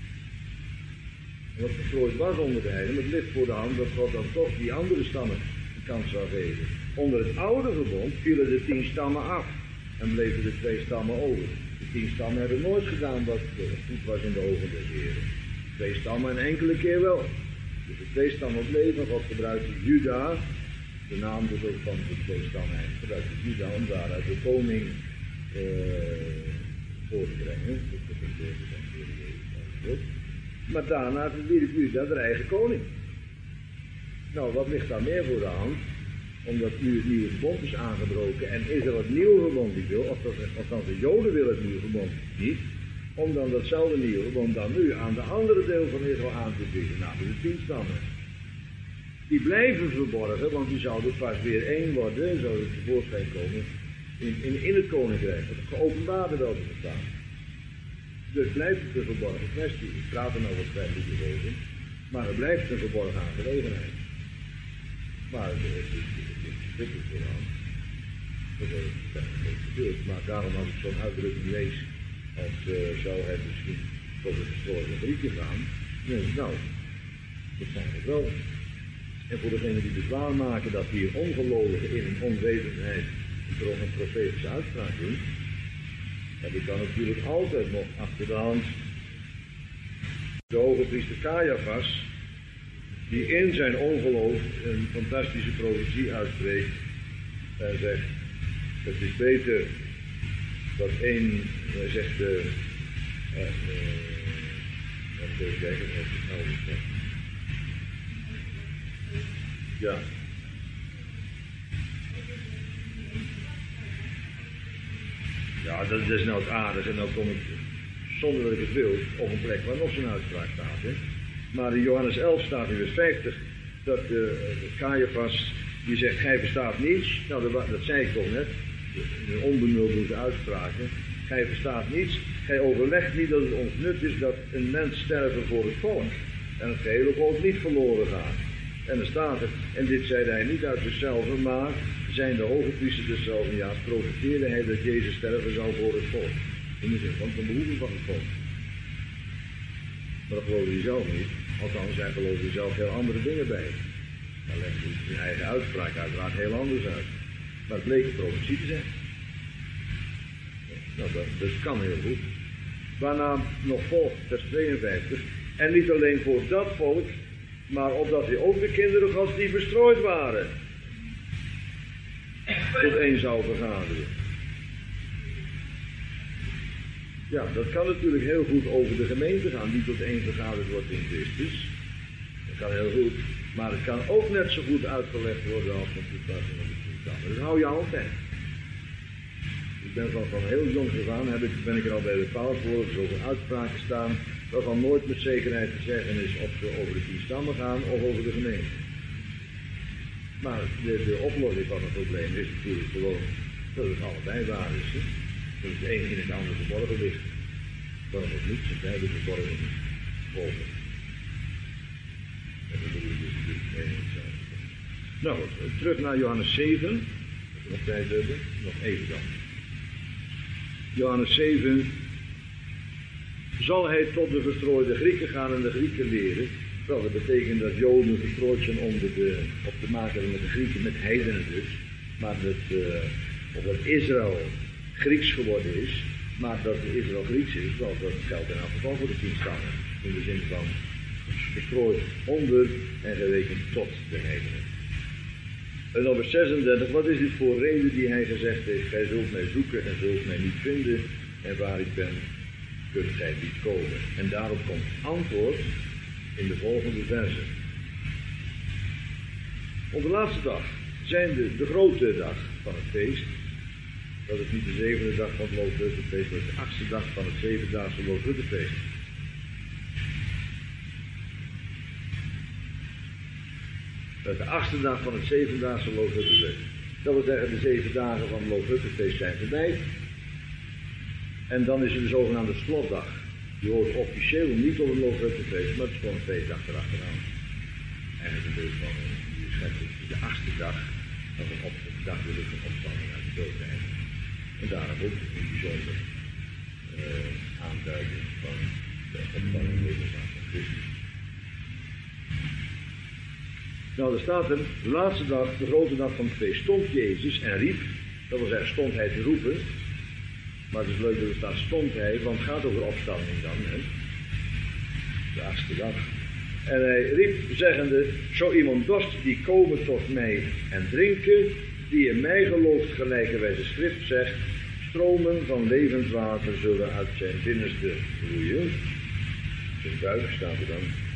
wat verstrooid was onder de heidenen, maar het ligt voor de hand dat God dan toch die andere stammen een kans zou geven. Onder het oude verbond vielen de 10 stammen af en bleven de 2 stammen over. De 10 stammen hebben nooit gedaan wat goed was in de ogen des Heren. 2 stammen een enkele keer wel. Dus de 2 stammen bleven, God gebruikte Juda de naam dus ook van de twee stammen uit Juda, om daaruit de koning voor te brengen. Maar daarna wierp Juda de eigen koning. Nou, wat ligt daar meer voor de hand? Omdat nu het nieuwe verbond is aangebroken en Israël het nieuwe verbond niet wil, althans de Joden willen het nieuwe verbond niet, om dan datzelfde nieuwe verbond dan nu aan de andere deel van Israël aan te bieden, namelijk de 10 stammen. Die blijven verborgen, want die zouden pas weer één worden, zouden tevoorschijn komen in het koninkrijk, het geopenbaarde wel te verstaan. Dus blijft het een verborgen kwestie. Ik praat er nou wat klein beetje over, maar het blijft een verborgen aangelegenheid. Maar het is verschrikkelijk vooraan. Dat is gebeurd. Maar daarom als ik zo'n uitdrukking lees, als zou het misschien tot de verstoorde Grieken gaan, dan denk ik, nou, dat zijn het wel. En voor degenen die bezwaar maken dat hier ongelovigen in hun onwetendheid een profetische uitspraak doen, en die kan natuurlijk altijd nog achter de hand de hoge priester Caiaphas, die in zijn ongeloof een fantastische profetie uitspreekt en zegt, het is beter dat één, hij zegt, even kijken, ja. Ja, dat is nou het aardige. En nou kom ik, zonder dat ik het wil, op een plek waar nog zo'n uitspraak staat. Hè. Maar in Johannes 11 staat in vers 50 dat Caiaphas, die zegt, gij verstaat niets. Nou, dat zei ik toch net. Een onbenulde uitspraken. Gij verstaat niets. Gij overlegt niet dat het ons nut is dat een mens sterven voor het volk. En het gehele volk niet verloren gaat. En dan staat er, en dit zeide hij niet uit zichzelf, maar zijn de hoge priesters deszelfde jaars profeteerde hij dat Jezus sterven zou voor het volk. In de zin van ten behoeve van het volk. Maar dat geloofde hij zelf niet. Althans, hij geloofde zelf heel andere dingen bij. Daar legde hij zijn eigen uitspraak uiteraard heel anders uit. Maar het bleek een profetie te zijn. Nou, dat kan heel goed. Waarna nog volgt, vers 52. En niet alleen voor dat volk, maar opdat hij ook de kinderen Gods die verstrooid waren, tot één zou vergaderen. Ja, dat kan natuurlijk heel goed over de gemeente gaan, die tot één vergaderd wordt in Christus. Dat kan heel goed, maar het kan ook net zo goed uitgelegd worden als van toepassing op de toestand. Dat hou je altijd. Ik ben van heel jongs af aan, ben ik er al bij bepaald voor, er zoveel uitspraken staan, waarvan nooit met zekerheid te zeggen is of ze over de 10 stammen gaan of over de gemeente. Maar de oplossing van het probleem is natuurlijk gewoon dat het allebei waar is. Hè? Dat het een in het andere verborgen ligt. Waarom ook niet, zijn beide verborgen boven. En dat bedoel ik dus natuurlijk mee hetzelfde. Nou goed, terug naar Johannes 7. Als we nog tijd hebben, nog even dan. Johannes 7. Zal hij tot de verstrooide Grieken gaan en de Grieken leren? Wel, dat betekent dat Joden verstrooid zijn op te maken met de Grieken, met heidenen dus. Maar of dat Israël Grieks geworden is, maar dat Israël Grieks is, wel, dat geldt in elk geval voor de 10 stammen. In de zin van verstrooid onder en gerekend tot de heidenen. En dan vers 36, wat is dit voor reden die hij gezegd heeft? Gij zult mij zoeken en zult mij niet vinden, en waar ik ben, kunt gij niet komen. En daarop komt antwoord in de volgende versen. Op de laatste dag zijn de grote dag van het feest. Dat is niet de 7e dag van het Loofhuttenfeest, maar de 8e dag van het 7-daagse Loofhuttenfeest. Dat is de 8e dag van het 7-daagse Loofhuttenfeest. Dat wil zeggen, de 7 dagen van het Loofhuttenfeest zijn voorbij. En dan is er de zogenaamde slotdag. Die hoort officieel niet op het Loofhuttenfeest, maar het is gewoon een feestdag erachteraan. En het is dus van de 8e dag van een dag dus een opstanding uit de dood zijn. En daarom ook in bijzonder aanduiding van de opstanding van Christus. Nou, er staat er, de laatste dag, de grote dag van het feest, stond Jezus en riep. Dat wil zeggen, stond hij te roepen. Maar het is leuk dat er staat stond hij, want het gaat over opstanding dan. Hè? De 8e dag. En hij riep zeggende, zo iemand dorst, die komen tot mij en drinken, die in mij gelooft, gelijkerwijs de schrift zegt, stromen van levend water zullen uit zijn binnenste vloeien. Zijn buik staat er dan.